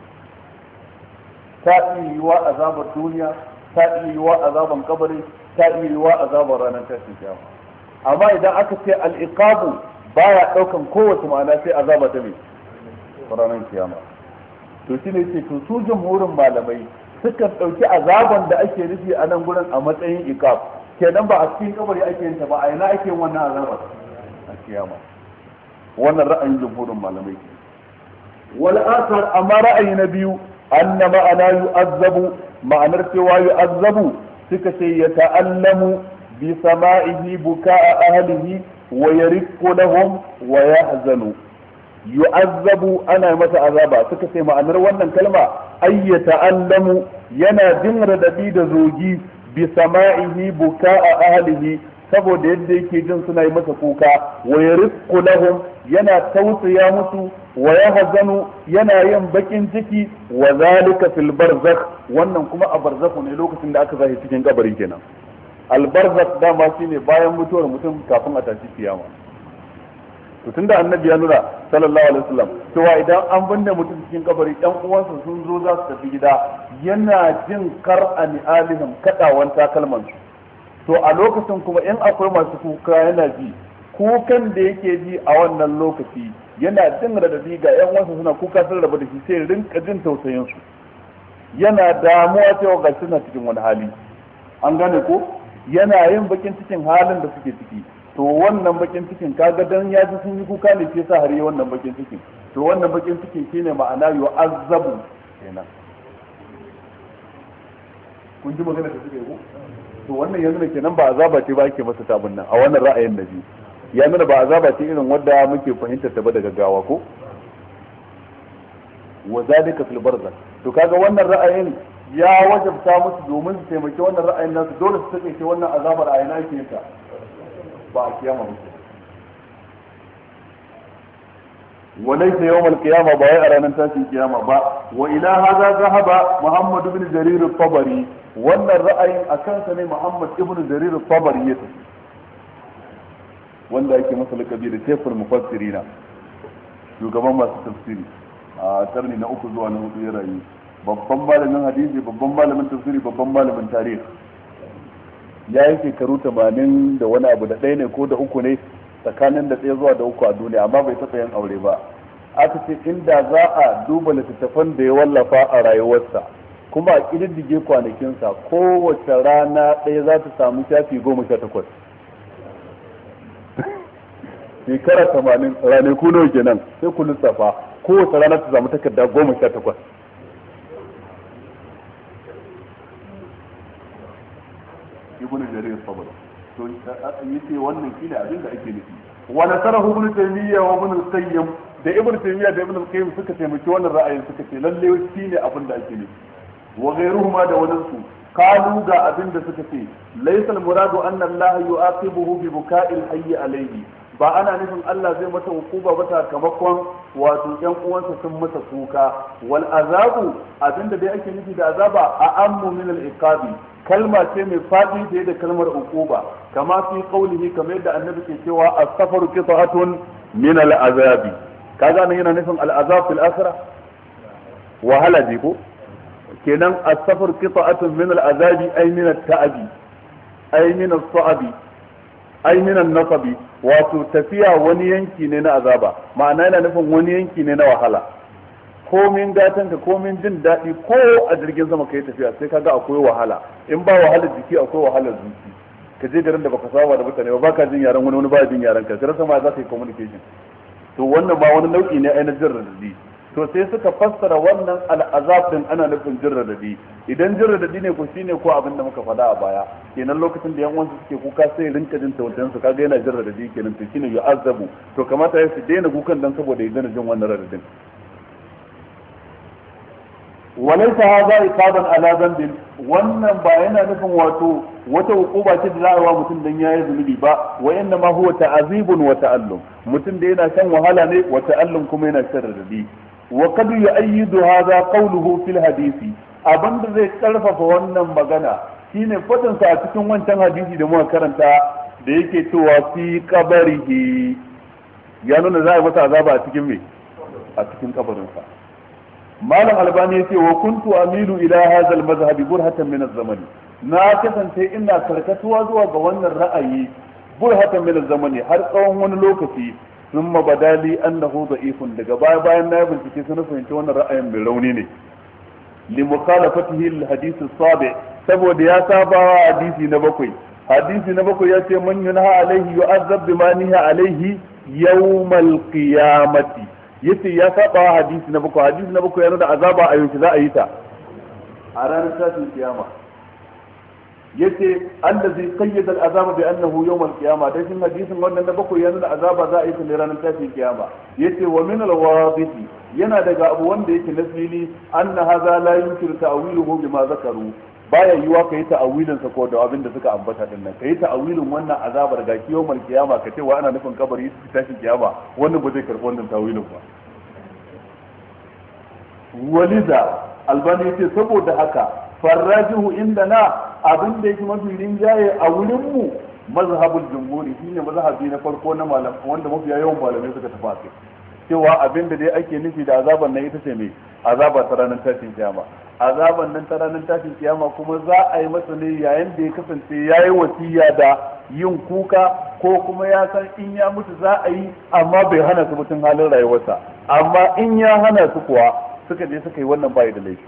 ta yi wa azabar duniya, ta yi wa azaban kabari, ta yi wa azaban ranar tashin kiyama. amma idan aka ce al-iqabu baya daukan kowace ma'ana sai azaba ta mai ranar kiyama. to shine yace to su jumhurin malamai suka dauki azaban da ake nufi a nan gurin a matsayin iqab, kenan ba a cikin kabari ake yin ta ba, a ina ake yin wannan azabar a kiyama. wannan ra'ayin jumhurin malamai. wal akhar, amma ra'ayi na biyu, anna ma'ana yu'azzabu, ma'anar cewa yu'azzabu suka ce ya ta'allamu bi sama'ihi buka'a ahlihi wa yariqu lahum wa yahzanu. yu'azzabu ana masa azaba, suka ce ma'anar wannan kalma ay ya ta'allamu yana jin radadi da zogi bi sama'ihi buka'a ahlihi, saboda yadda yake jin suna yi masa kuka, wa yariqu lahum yana tausaya musu, wa yahzanu yana yin bakin ciki, wa zalika fil barzakh, wannan kuma a barzakhu ne lokacin da aka zahi cikin kabari kenan. al barzakh dama shine bayan mutuwar mutum kafin a tashi kiyama. to tunda annabi ya nuna sallallahu alaihi wasallam cewa idan an binne mutum cikin kabari ɗan uwansa sun zo za su tafi gida, yana jin qar'ani alihim kadawan takalman su. to a lokacin kuma in akwai masu kuka yana ji, kukan da yake ji a wannan lokaci yana jin radadi ga ƴan uwansa suna kuka sun rabu da shi, sai rinka jin tausayin su, yana damuwa cewa ga suna cikin wani hali, an gane ko, yana yin bakin cikin halin da suke ciki. to wannan bakin cikin kaga dan ya ji sun yi kuka ne ke sa har yi wannan bakin cikin, to wannan bakin cikin shine ma'ana yu'azzabu kenan. kun ji magana da suke yi ko? to wannan yanzu ne kenan ba azaba ce ba ake masa tabun nan a wannan ra'ayin nabi, ya nuna ba azaba ce irin wanda muke fahimtar ta ba daga gawa ko. wa zalika fil barzakh, to kaga wannan ra'ayin ya wajabta musu domin su taimaki wannan ra'ayin nasu, dole su take wannan azabar a ina yake ta ba a kiyama ba. وليس يوم القيامة باي أرانا تاشي القيامة با. وإلى هذا ذهب محمد بن جرير الطبري، وأن الرأي أكان محمد بن جرير الطبري يتسي وأن ذلك مثل كبير كيف المفسرين يقبل ما تفسيري a karni na 3 zuwa na 4 ya rayu, babban malamin hadisi, babban malamin tafsiri, babban malamin tarihi. Ya yi shekaru 80 da wani abu, da ɗaya ne ko da 3 ne, tsakanin da 1 zuwa da 3 a duniya, amma bai taɓa yin aure ba. Aka ce inda za a duba littattafan da ya wallafa a rayuwarsa kuma a ƙididdige kwanakinsa, kowace rana ɗaya za ta samu shafi 18. Shekara 80 ranaku nawa kenan sai ku lissafa, kowace rana ta samu takarda 18. Ibn Jarir Sabr to yace wannan shine abin da ake nufi. Wa nasarahu Ibn Taymiyyah wa Ibn al-Qayyim, da Ibn Taymiyyah da Ibn al-Qayyim suka taimaki wannan ra'ayin, suka ce lalle shine abin da ake nufi. Wa ghayruhuma da wannan su qalu ga abin da suka ce laysa al-muradu anna Allah yu'aqibuhu bi buka'il hayy alayhi, ba ana nufin Allah zai masa hukuma ba sakamakon wato ƴan uwansa sun masa kuka. Wal azabu, abinda dai ake nufi da azaba a ammu min al-iqabi, kalma ce mai fadi fiye da kalmar uquba, kama fi qawlihi, kamar yadda annabi ke cewa as-safaru qita'atun min al-azabi. kaga nan yana nufin al-azab fil akhirah, wahala ji ko kenan as-safar qita'atun min al-azabi ay min at-ta'abi ay min as-sa'abi ay min an-nasabi, wato tafiya wani yanki ne na azaba, ma'ana yana nufin wani yanki ne na wahala. komin gatanka, komin jin daɗi, ko a jirgin sama kai tafiya sai kaga akwai wahala. In ba wahalar jiki akwai wahalar zuci. ka je garin da baka saba da mutane ba, baka jin yaran wani ba jin yaran ka, sai sama za ka yi communication. to wannan ba wani nau'i ne ai na jin radadi. to sai suka fassara wannan al'azab din ana nufin jin radadi. idan jin radadi ne ko shine ko abin da muka faɗa a baya, kenan lokacin da yan uwansu suke kuka sai rinka jin tausayin su, kaga yana jin radadi kenan, to shine yu'azzabu. to kamata ya su daina kukan dan saboda ya daina jin wannan radadin. وليس هذا عقابا على ذنب, wannan ba yana nufin wato wata hukuma ce da za a wa mutum dan yayi zunubi ba, wa inna ma huwa ta'azibun wa ta'allum, mutum da yana shan wahala ne, wa ta'allum kuma yana shan radadi. wa qad yu'ayyidu hadha qawluhu fil hadisi, abinda zai karfafa wannan magana shine fadin sa a cikin wancan hadisi da muka karanta da yake cewa fi qabrihi, ya nuna za a yi masa azaba a cikin me, a cikin kabarinsa. malam albani yace wa kuntu amilu ila hadha al-madhhab burhatan min az-zaman, na kasance ina karkatuwa zuwa ga wannan ra'ayi burhatan min az-zaman har tsawon wani lokaci. thumma badali annahu da'ifun, daga bayan na bincike sun fahimci wannan ra'ayin mai rauni ne, li mukhalafatihi al-hadith as-sabi, saboda ya saba hadisi na 7. hadisi na 7 yace man yunha alaihi yu'azzab bima niha alaihi yawm al-qiyamati, yace ya saba hadisi na 7. hadisi na 7 ya nuna azaba a yanzu za a yi ta a ranar tashin kiyama. yace allazi qayyada al-azaba bi annahu yawm al-qiyama, dai shin hadisin wannan na 7 ya nuna azaba za a yi ta ne ranar tashin kiyama. yace wa min al-wadhihi, yana daga abu wanda yake nasili, anna hadha la yumkinu ta'wiluhu bima zakaru, baya yiwa ka yi ta'awilin sa ko da abin da suka ambata din nan, ka yi ta'awilin wannan azabar ga kiyomar kiyama ka ce wa ana nufin kabari tashin kiyama, wannan ba zai karɓi wannan ta'awilin ba. waliza albani yace saboda haka farrajihu indana, abin da yake mafi rinjaye a wurin mu mazhabul jumhuri, shine mazhabi na farko na malam wanda mafiya yawan malamai suka tafi cewa abin da dai ake nufi da azaban nan ita ce mai azaba ta ranar tashin kiyama. azaban nan ta ranar tashin kiyama kuma za a yi masa ne yayin da ya kasance ya yi wasiya da yin kuka, ko kuma ya san in ya mutu za a yi, amma bai hana su mutum halin rayuwarsa. amma in ya hana su kuwa suka je suka yi wannan bayi da laifi.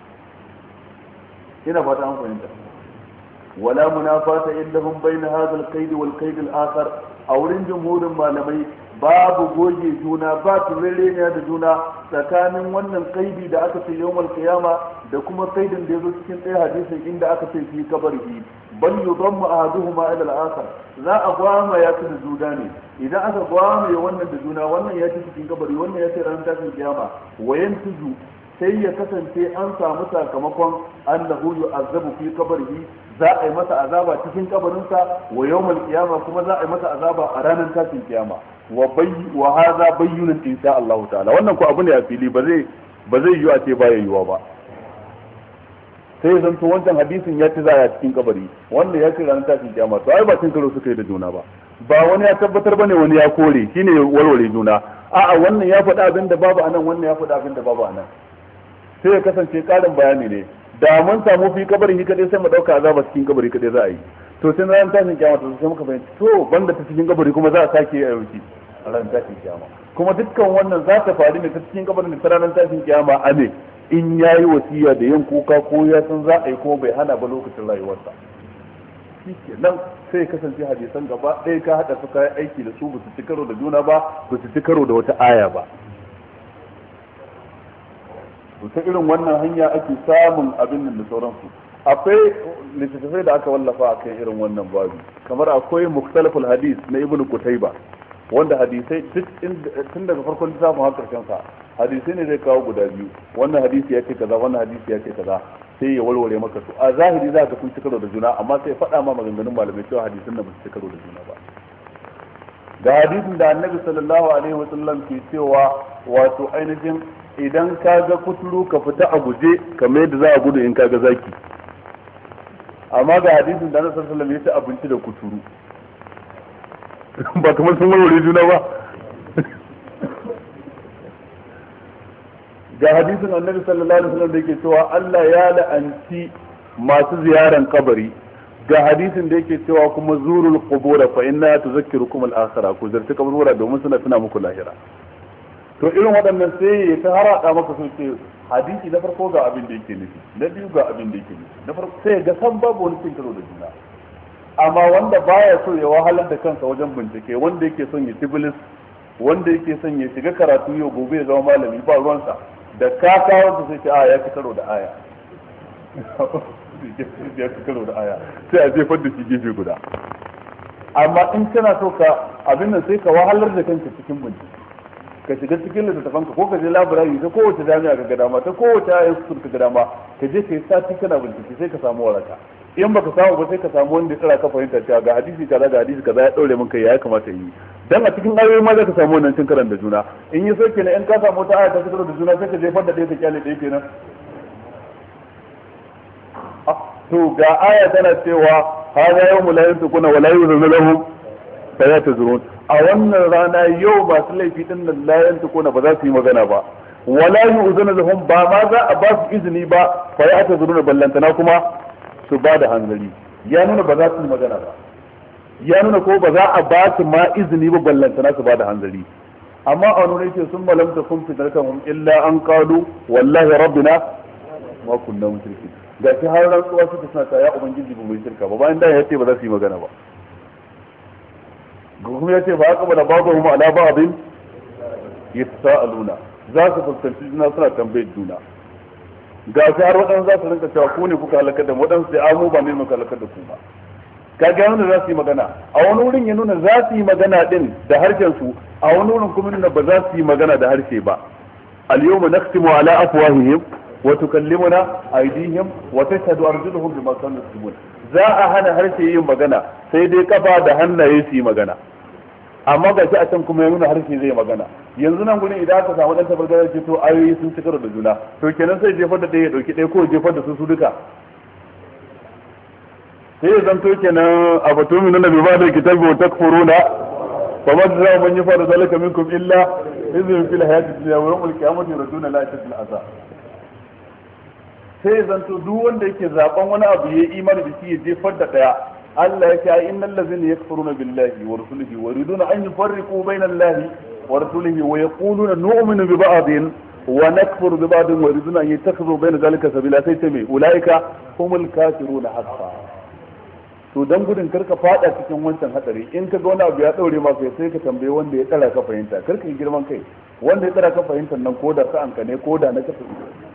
ina fata an fahimta. wala munafata indahum bayna hadha al-qaid wal qaid al-akhar, a wurin jumhurin malamai babu goge juna, ba turereniya da juna tsakanin wannan kaidi da aka ce yawmal qiyama da kuma kaidin da yazo cikin ɗaya hadisin inda aka ce fi kabarihi, bal yudammu ahaduhuma ila al-akhar, za a gwama ya da juna ne. idan aka gwama ya wannan da juna, wannan ya ce cikin kabari, wannan ya ce ran tashin kiyama, wayan tuzu sai ya kasance an samu sakamakon annahu yu'azzabu fi kabarihi, za a yi masa azaba cikin kabarinsa, wa yawmal qiyama kuma za a yi masa azaba a ranar tashin kiyama. wa hadha bayyinun insha Allah ta'ala, wannan ko abu ne a fili, ba zai yi a ce baya yiwa ba. sai ya zanto wancan hadisin ya ci zaya cikin kabari, wanda ya ce ranar tashin kiyama, to ai ba cin karo suka yi da juna ba wani ya tabbatar bane wani ya kore, shine walwale juna. a'a wannan ya faɗa abin da babu anan, wannan ya faɗa abin da babu anan, sai ya kasance ƙarin bayani ne. Da mun samu fi kabari kadai sai mu dauka azaba cikin kabari kadai za a yi, to sai ran tashin kiyama to sai muka fahimci to banda ta cikin kabari kuma za a sake a yauki a ran tashin kiyama. Kuma dukkan wannan za ta faru ne ta cikin kabarin da ranar tashin kiyama a ne in yayi wasiya da yin kuka ko ya san za a yi ko bai hana ba lokacin rayuwarsa. Nan sai kasance hadisan gaba ɗaya ka haɗa su kayan aiki da su ba su ci karo da juna ba, ba su ci karo da wata aya ba. ta irin wannan hanya ake samun abin nan da sauransu. Akwai littattafai da aka wallafa a kan irin wannan babu, kamar akwai muktalaful hadis na ibnu Qutayba, wanda hadisai tun daga farkon littafin har karshen sa hadisai ne zai kawo guda biyu, wannan hadisi ya ce kaza, wannan hadisi ya ce kaza, sai ya warware maka su. A zahiri za ka kun ci karo da juna, amma sai faɗa ma maganganun malamai cewa hadisin da ba su ci karo da juna ba. Da hadisin da annabi sallallahu alaihi wasallam ke cewa wato ainihin idan ka ga kuturu ka fita a guje kamar yadda za a gudu in ka ga zaki. Amma ga hadisin da annabi sallallahu alaihi wasallam ya ci abinci da kuturu ba kamar sun warware juna ba. Ga hadisin annabi sallallahu alaihi wasallam da yake cewa Allah ya la'anci masu ziyaran kabari. Ga hadisin da yake cewa kuma zurul qubur fa inna tuzakkirukum al-akhirah, ku zarta kaburbura domin suna tuna muku lahira. To irin waɗannan sai ya ta harada maka sun ce hadisi na farko ga abin da yake nufi, na biyu ga abin da yake nufi, na farko sai ga san babu wani cin karo da juna. Amma wanda baya so ya wahalar da kansa wajen bincike, wanda yake son ya tibilis, wanda yake son ya shiga karatu yau gobe ya zama malami ba ruwansa, da ka kawo sai ce ya ci karo da aya ya ci karo da aya, sai a jefar da shi gefe guda. Amma in kana so ka abin nan sai ka wahalar da kanka cikin bincike, ka shiga cikin littattafanka ko ka je labirari ta kowace jami'a ka ga dama, ta kowace ayyukan su ka ga dama, ka je ka yi sati kana bincike sai ka samu waraka. In baka samu ba sai ka samu wanda ya tsara ka fahimta cewa ga hadisi kaza ga hadisi kaza ya daure min kai ya kamata yi. Dan a cikin ayoyi ma za ka samu wannan cin karan da juna. In yi so kenan in ka samu wata aya ta cikaro da juna sai ka jefar da ɗaya ka kyale ɗaya kenan. To ga aya tana cewa hada yawmu la yantiquna wa la yuzunu lahum fayatazurun. A wannan rana yau masu laifi din nan la yantiquna ba za su yi magana ba, wala yuzunu lahum ba ma za a ba su izini ba, fayatazuruna ballantana kuma su ba da hanzari. Ya nuna ba za su yi magana ba, ya nuna ko ba za a ba su ma izini ba ballantana su ba da hanzari. Amma a nuna yake sun malamta kun fitarkahum illa an qalu wallahi rabbina ma kunna mushrikin. Ga shi har rantsuwa suka suna ta ya ubangiji ba mai shirka ba, bayan da ya ce ba za su yi magana ba. Kuma ya ce ba haka ba da babu mu ala ba'dhin yatasaaluna, za su fuskanci juna suna tambayar juna. Ga shi har waɗansu za su rinka cewa ku ne kuka halakar da mu, waɗansu sai mu ba ne muka halakar da ku ba. Ka ga nuna za su yi magana, a wani wurin ya nuna za su yi magana din da harshen su, a wani wurin kuma nuna ba za su yi magana da harshe ba. Al-yawma nakhtimu ala afwahihim wa tukallimuna aydihim wa tashhadu arjuluhum bima kanu yaksubun. Za a hana harshe yin magana, sai dai kafa da hannaye su yi magana. Amma ga shi a can kuma ya nuna harshe zai magana. Yanzu nan gurin idan aka samu dan tabargara ce to ayoyi sun ci karo da juna, to kenan sai jefar da ɗaya ya dauki ɗaya ko jefar da su duka. Sai ya zanto kenan a batu min nabi ba da kitabi wa takfuruna fa ma za man yafaru zalika minkum illa izin fil hayati dunya wa yawmil qiyamati raduna la yashfil azab. Sai ya zanto duk wanda yake zaben wani abu yayi imani da shi ya jefar da daya. Allah ya ce innal ladzina yakfuruna billahi wa rusulihi wa yuriduna an yufarriqu bayna allahi wa rasulihi wa yaquluna nu'minu bi ba'dhin wa nakfuru bi ba'dhin wa yuriduna an yattakhidhu bayna dhalika sabila, sai ce me ulaika humul kafiruna haqqan. To dan gudun karka fada cikin wancan hadari, in ka ga wani abu ya daure maka sai ka tambaye wanda ya tsara ka fahimta, karka yi girman kai. Wanda ya tsara ka fahimtar nan ko da sa'an ka ne ko da na kafa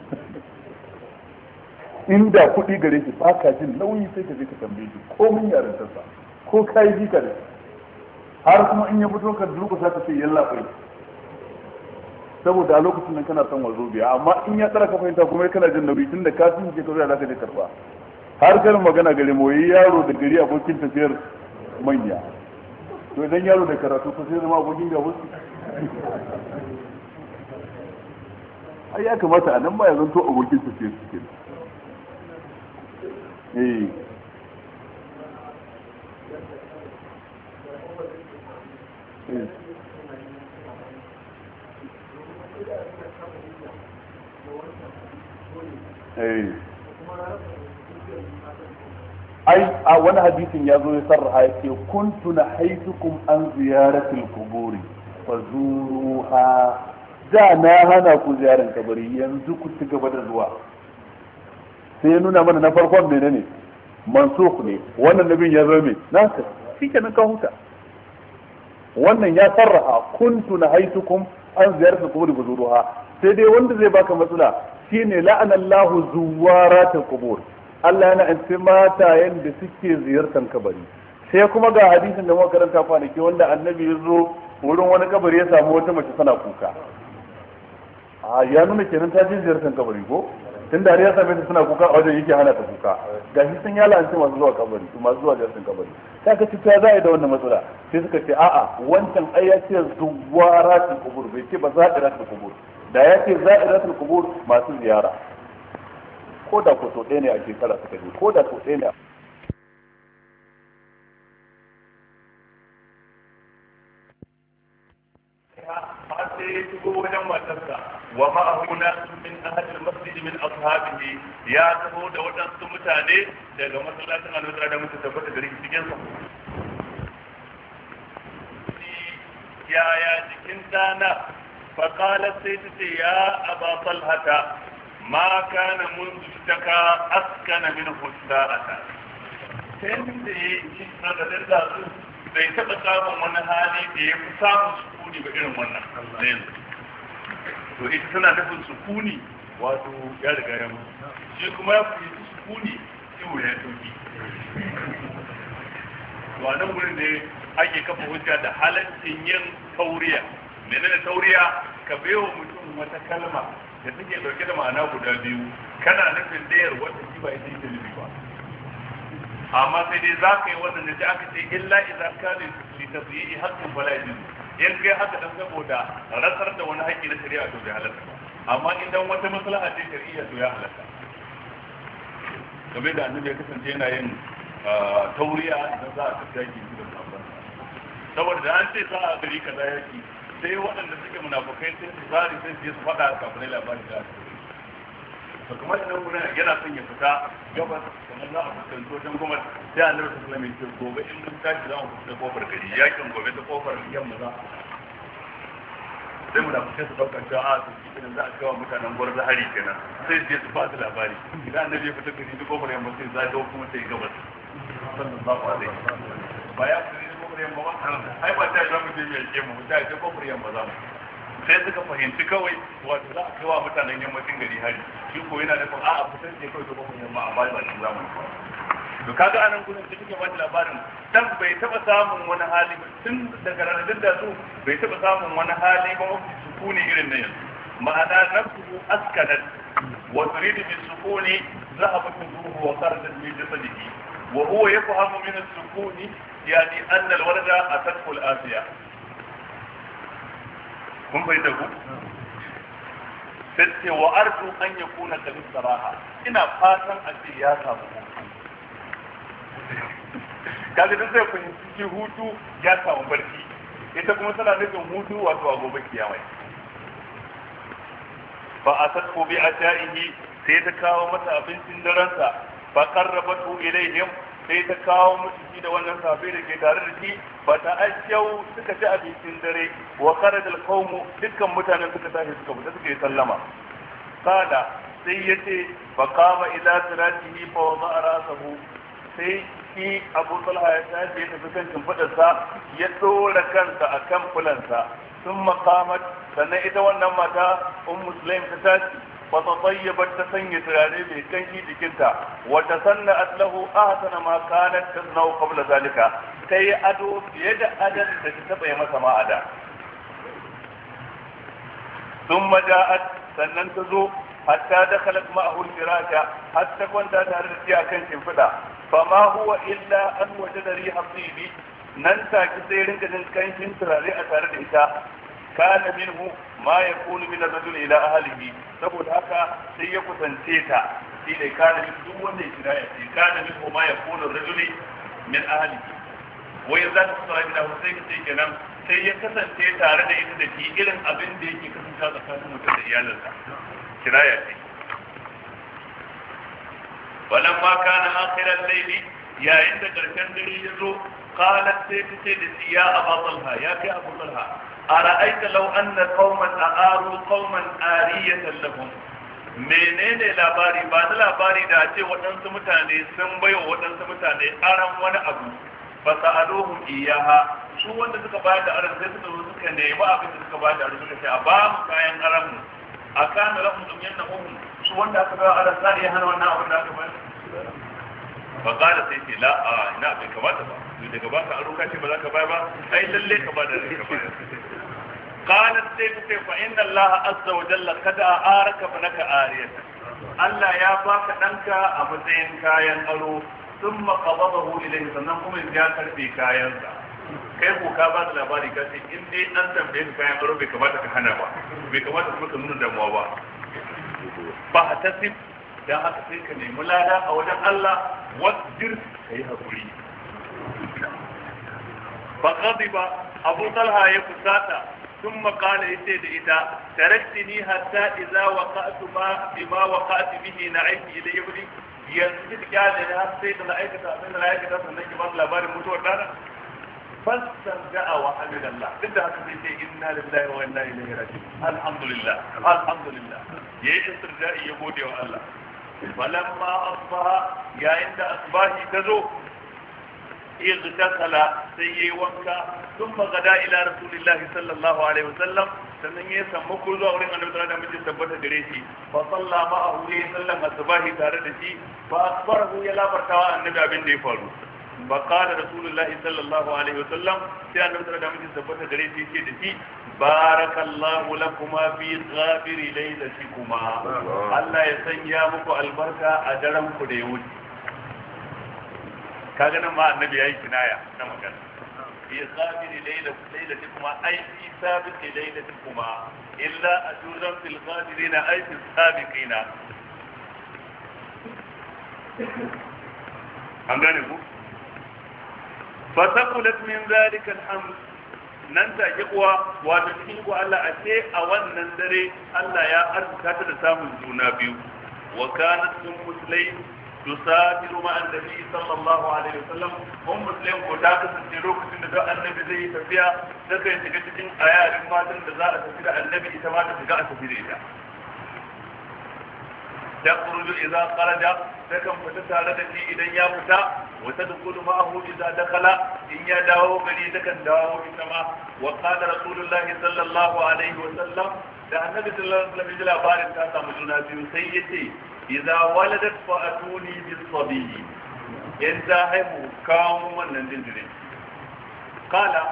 inda kuɗi gare shi ba ka jin nauyi sai ka je ka tambaye shi ko mun yarintarsa ko ka yi jika da har kuma in ya fito ka durkusa ka ce yalla kai, saboda a lokacin nan kana son wazo biya. Amma in ya tsara ka fahimta kuma kana jin nauyi tunda ka sun je ka zo da ka je karba. Har karin magana gare mu yi yaro da gari abokin tafiyar manya, to idan yaro da karatu ko sai zama abokin gaba su ai ya kamata a nan ba ya zanto abokin tafiyar su kenan. ai a wani hadisin ya zo ya sarraha yake kuntu nahaitukum an ziyaratil quburi fazuruha, da na hana ku ziyaran kabari yanzu ku ci gaba da zuwa. sai ya nuna mana na farkon menene mansukh ne, wannan nabin ya zo me nasir, shikenan ka huta. wannan ya sarraha kuntu nahaitukum an ziyaratil quburi fazuruha. sai dai wanda zai baka matsala shine la'anallahu zuwaratil qubur, Allah yana anti matayen da suke ziyartar kabari. sai kuma ga hadisin da muka karanta kwanaki wanda annabi ya zo wurin wani kabari ya samu wata mace tana kuka. Ya nuna kenan ta je ziyartar kabari ko tun da ya same ta suna kuka a wajen yake hana ta kuka. Ga shi sun yala anti masu zuwa kabari, masu zuwa ziyartar kabari. sai ka ce za a yi da wannan matsala, sai suka ce a'a wancan ai ya ce zuwaratul qubur, bai ce ba za'iratul qubur. da ya ce za'iratul qubur masu ziyara, ko da ko so ɗaya ne a shekara suka je, ko da so ɗaya ne har sai ya shigo wajen matarsa wa ma'ahu nasu min ahadil masjid min ashabihi, ya taho da waɗansu mutane daga masallacin Annabi da mutu tabbata gari cikin sa. yaya jikin dana fa qalat sai ta ce ya aba talhata ma kana mundu taka askana min husda'ata. sai da yi shi da su bai taɓa samun wani hali da ya fi samun sukuni ba irin wannan yanzu. to ita tana nufin sukuni wato ya riga ya mutu, shi kuma ya fi sukuni ciwo ya sauki. to a nan wurin ne ake kafa hujja da halaccin yin tauriya. menene tauriya? ka baiwa mutum wata kalma da take dauke da ma'ana guda biyu, kana nufin dayar wata shi ba ita yake nufi ba, amma sai dai za ka yi wannan da aka ce illa idan ka ne li tabi'i haqqin fala yajuz. in kai haka dan saboda rasar da wani haƙƙi na shari'a to bai halatta ba, amma idan wata maslaha ce shari'a to ya halatta. game da annabi ya kasance yana yin tauriya idan za a tafi yaki da sabon, saboda da an ce za a gari kaza yaki sai waɗanda suke munafukai sai su zari sai su je su faɗa kafin labari da to kuma idan wurin yana son ya fita gabas kamar za a fuskanci wajen gwamnati, sai annabi sallallahu alaihi wasallam gobe in mun tashi za mu fita kofar gari, yakin gobe ta kofar yamma za sai mu da fice su daukar cewa a su cikin za a kawo mutanen gwarza hari kenan, sai su je su ba su labari. idan annabi ya fita gari ta kofar yamma sai za ta kuma sai gabas sallallahu alaihi wasallam. ba ya fita kofar yamma ba ai ba ta za mu je mai kemu mu ta kofar yamma za mu. sai suka fahimci kawai wato za a kai wa mutanen yammacin gari hari, shi ko yana nufin a'a fitar ce kawai ta kofar yamma a ba shi zamani. to kaga anan gudun da kike wani labarin dan bai taba samun wani hali tun daga ranar da su bai taba samun wani hali ba mafi sukuni irin na yanzu. ma'ana nafsuhu askanat wa turidu bis sukuni zahabat ruhu wa kharajat min jasadihi wa huwa yafhamu min as-sukuni yani anna al-walada atadkhul asiya. kun bai da ku sai wa arju an yakuna kalis saraha, ina fatan a ce ya samu kaga duk zai fahimci hutu ya samu barci, ita kuma tana nufin hutu wato a gobe kiyama. fa asatku bi ataihi, sai ta kawo masa abincin daransa, fa qarrabatu ilaihim, sai ta kawo musu shi da wannan sahabbai da ke tare da shi, ba ta ashau suka ci abincin dare, wa kharaja alqawmu, dukkan mutanen suka tashi suka fita suka yi sallama. kada sai yace fa qama ila siratihi fa wada'a ra'sahu, sai shi Abu Talha ya tashi ya tafi kan shimfidarsa ya dora kansa akan fulansa. sun maqamat, sannan ita wannan mata Sulaim ta tashi فتطيبت تسني تراني بكنشي جكنتا وتسنأت له أحسن ما كانت تصنع قبل ذلك كي أدو يد أدن تتبع مسما أدا. ثم جاءت سنن تزو حتى دخلت معه الفراش حتى كنت تهرسي أكن شنفدا فما هو إلا أن وجد ريح الطيب ننسى كسيرين كنشن تراني أتارد إتا كان منه ma ya kunu min ar-rajul ila ahlihi, saboda haka sai ya kusance ta shi ne kana min duk wanda ya kira ya ce kana min ma ya kunu ar-rajul min ahlihi. wai za ta tsara da Hussein sai kenan sai ya kasance tare da ita da shi irin abin da yake kasance tsakanin mutum da iyalinsa, kiraya ce. falamma kana akhiral layli yayin da karshen dare ya zo qalat sai ta ce da shi ya Abu Talha ya kai Abu Talha ara'aita law anna qauman a'aru qauman ariyatan lahum menene labari ba da labari da ce waɗansu mutane sun bayo waɗansu mutane aran wani abu fa sa'aluhum iyaha su wanda suka bayar da aran sai suka zo suka nemi abin da suka bayar da aran suka ce a ba mu kayan aran mu akana lahum yannahum su wanda aka bayar aran sai ya hana wannan abin da aka bayar fa qala sai ce la ina bai kamata ba daga baka aro ka ce ba za ka bayar ba ai lalle ka ba da ka bayar قالت سيدتي فإن الله عز وجل قد أعارك ابنك آرية الله يا باك أنك أبتين كاين ألو ثم قبضه إليه سننكم إذ ياكر في كاين كيف كابات الأباري كاتي إن دي أنت بين كاين ألو بكماتك حنبا بكماتك مكنون دموابا فهتسب da aka sai ka nemi lada a wajen Allah wasbir kai hakuri fa ghadiba Abu Talha ya kusata ثم قال إذا تركتني حتى إذا وقعت بما وقعت به نعيت إلى يبني ينزل قال لها سيد العيكة من العيكة سنك بعض الأبار المتوى لنا فاسترجع وحمد الله بدها تقول إنا لله وإنا إليه راجعون الحمد لله الحمد لله يسترجع يقول يا الله فلما أصبح يا عند أصباحي تزو اغتسل سيئ وانكا ثم غدا الى رسول الله صلى الله عليه وسلم sannan ya samu ko zuwa wurin annabi da miji tabbata gare shi fa salla ma'ahu ya sallama subahi tare da shi fa akbarahu ya labartawa annabi abin da ya faru fa qala rasulullah sallallahu alaihi wasallam sai annabi da miji tabbata gare shi ce da shi barakallahu lakuma fi ghabiri laylatikuma Allah ya sanya muku albarka a daren ku da ya wuce kaga nan ma annabi yayi kinaya na magana fi sabiri laylatikuma ay fi sabiti laylatikuma illa ajuzan fil qadirina ay fi sabiqina an gane ku fa taqulat min zalika alhamd nan ta ki kuwa wato cikin ku Allah a ce a wannan dare Allah ya arzuta ta da samun juna biyu wa kanat muslim tusafiru ma annabi sallallahu alaihi wasallam muslim ko ta kasance lokacin da annabi zai tafiya ta kai shiga cikin ayarin matan da za a tafi da annabi ita ma ta shiga a tafi da ita da kuruju idza kharaja ta kan fita tare da shi idan ya fita wa tadkhulu ma'ahu idza dakhala in ya dawo gari ta kan dawo ita ma wa qala rasulullahi sallallahu alaihi wasallam da annabi sallallahu alaihi wasallam ya labarin ta samu juna biyu sai yace idza waladat fa atuni bis sabiy yanda haihu kawo wannan jinjirin qala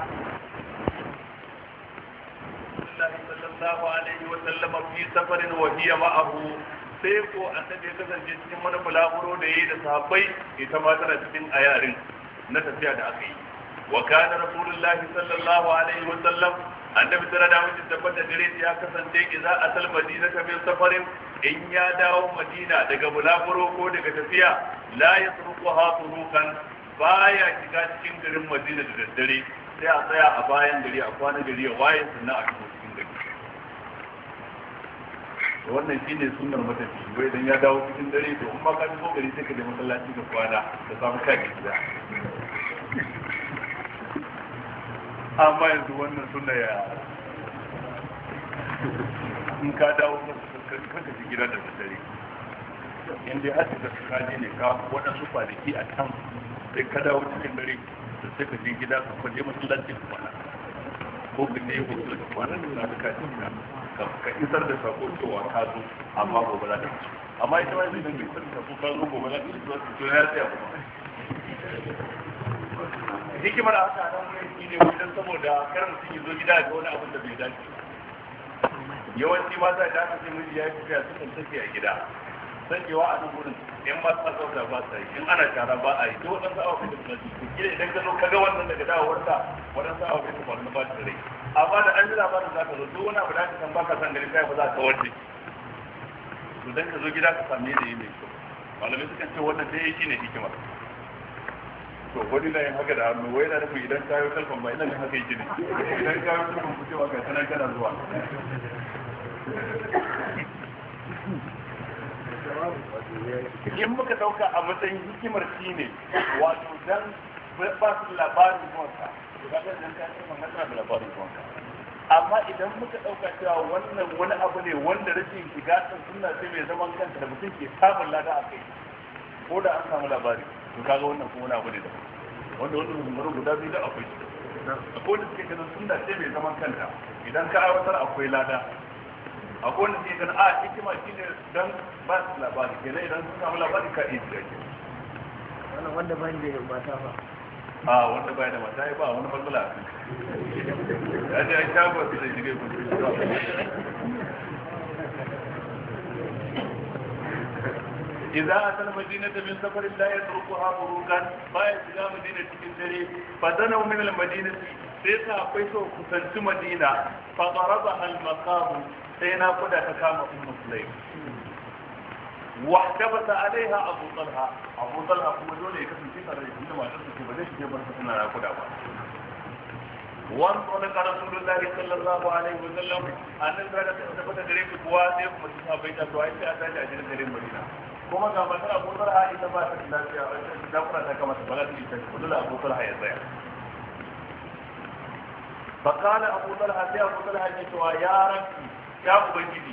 sallallahu alaihi wa sallam fi safarin wa hiya ma'ahu sai ko annabi ya kasance cikin wani bulaguro da yayi da sahabbai ita ma tana cikin ayarin na tafiya da aka yi wa kana rasulullahi sallallahu alaihi wa sallam annabi tara da mutum tabbata gare shi ya kasance idza asal madinata min safarin in ya dawo madina daga bulaguro ko daga tafiya la yasruquha turukan baya shiga cikin garin madina da daddare sai a tsaya a bayan gari a kwana gari ya waye sannan a shigo cikin gari da wannan shine sunnar matafi wai idan ya dawo cikin dare to in ba ka shigo gari sai ka je masallaci ka kwana da samu kai gida amma yanzu wannan suna ya in ka dawo kanka ji gida da dare inda ya haɗu da kaji ne ka waɗansu kwanaki a can sai ka dawo cikin dare da sai ka ji gida ka kwaje masallaci ka kwana ko ka je hoto da kwana da za ka ji ka isar da sako cewa ka zo amma gobe za ka ci amma ita ma yanzu idan bai isar da sako ka zo gobe za ka ci to ya tsaya kuma hikimar haka nan wurin ne wajen saboda kar mutum ya zo gida ga wani abin da bai dace yawanci ma za ta kace miji ya yi tafiya sukan tafi a gida sakewa a nan gurin in ba sa sauka ba sa yi in ana shara ba a yi to wadansu awa kai da su gida idan ka zo ka ga wannan daga dawowarka wadansu awa kai da faru na ba da rai amma da an ji labarin za ka zo duk wani abu da ka san ba ka san gari kai ba za ka warke to dan ka zo gida ka same da yi mai kyau malamai sukan ce wannan dai shi ne hikimar to wani na yin haka da hannu wai na nufin idan kayo kalfan ba ina yin haka yake ne idan kayo kalfan kucewa ga sanar kana zuwa in muka dauka a matsayin hikimar shi ne wato dan ba su labarin zuwanka to kaga dan ka ce mun da labarin zuwanka. Amma idan muka dauka cewa wannan wani abu ne wanda rashin shiga cikin sunna sai mai zaman kanta da mutum ke samun lada a kai ko da an samu labari to kaga wannan kuma wani abu ne da wanda wannan guda biyu da akwai akwai wanda suke ganin sunna sai mai zaman kanta idan ka aiwatar akwai lada, akwai wanda suke ganin a hikima shine dan ba su labari kenan idan sun samu labari ka iya shiga ke wannan wanda ban da mata ba wanda bai da mata ba wani matsala ya ce ai shago su zai shiga gudu idza atal madinata min safarin la yatrukuha burukan baya shiga madina cikin dare fa danaw min al madinati sai ka akwai so kusanci madina fa daraba al maqam sai na kuda ta kama ummu sulaim واحتبس عليها ابو طلحه kuma dole ya kasance tare da inda matar su ba zai shige bar su tana rakuda ba wan qala rasulullahi sallallahu alaihi wasallam annan da ta tabbata gare ku kuwa sai kuma su sabai ta to ai sai a tashi a cikin garin Madina kuma ga matar Abu Talha ita ba ta lafiya da kuma ta kama ta ba ta ita dole Abu Talha ya tsaya فقال ابو طلحه يا ابو طلحه يا ربي يا ubangiji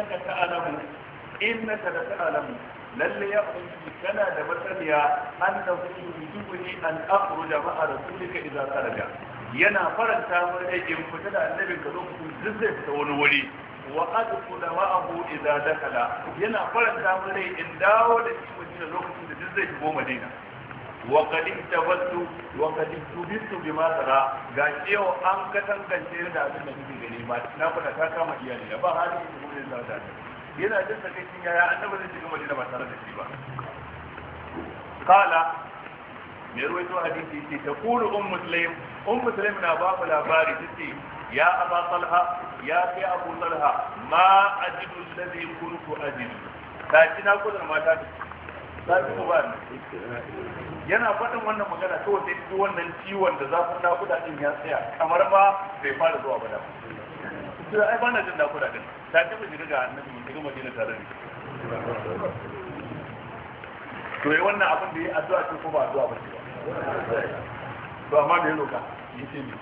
innaka la ta'lamu lalle ya ubangiji kana da masaniya annahu yujibuni an akhruja ma'a rasulika idza kharaja yana faranta mun rai in fita da annabin ka lokacin duk zai fita wani wuri wa adkhula ma'ahu idza dakala yana faranta mun rai in dawo da shi Madina lokacin da duk zai shigo Madina wa qad tabattu wa qad tubitu bima tara ga cewa an katangance da abin da kike gani ba na fada ta kama iyali da ba hali da da yana jin takaicin yaya annabi zai shiga Madina ba tare da shi ba kala me ruwaito hadisi ce ta kulu ummu sulaim na ba mu labari tace ya aba talha ya kai abu talha ma ajidu alladhi kuntu ajidu ta ci na kudin mata ta ci ba yana faɗin wannan magana kawai sai duk wannan ciwon da zafin nakuda din ya tsaya kamar ma bai fara zuwa ba da to ai bana jin nakuda din ta tafi shiga ga annabi mun shiga Madina tare ne to yi wannan abin da yi addu'a ce ko ba addu'a ba ce ba to amma da ya roka yace ne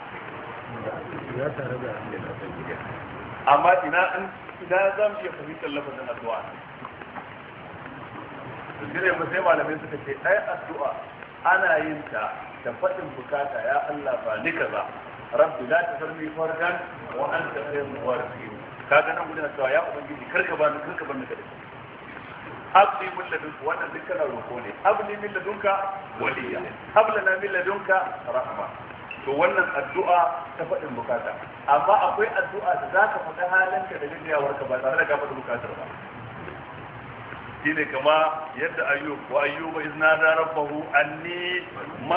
ya tare da amma idan za mu iya fahimtar lafazin addu'a gire mu sai malamai suka ce ai addu'a ana yin ta da faɗin bukata ya Allah ba ni kaza rabbi la tazarni fardan wa anta khayrul warithin kaga nan gudun cewa ya ubangiji karka bar ni kada habli min ladunka wannan dukkan roƙo ne habli min ladunka waliya hablana min ladunka rahma to wannan addu'a ta faɗin bukata amma akwai addu'a da zaka faɗa halinka da gajiyawarka ba tare da ka faɗi bukatar ba shine kama yadda ayyuba iznada rabbahu anni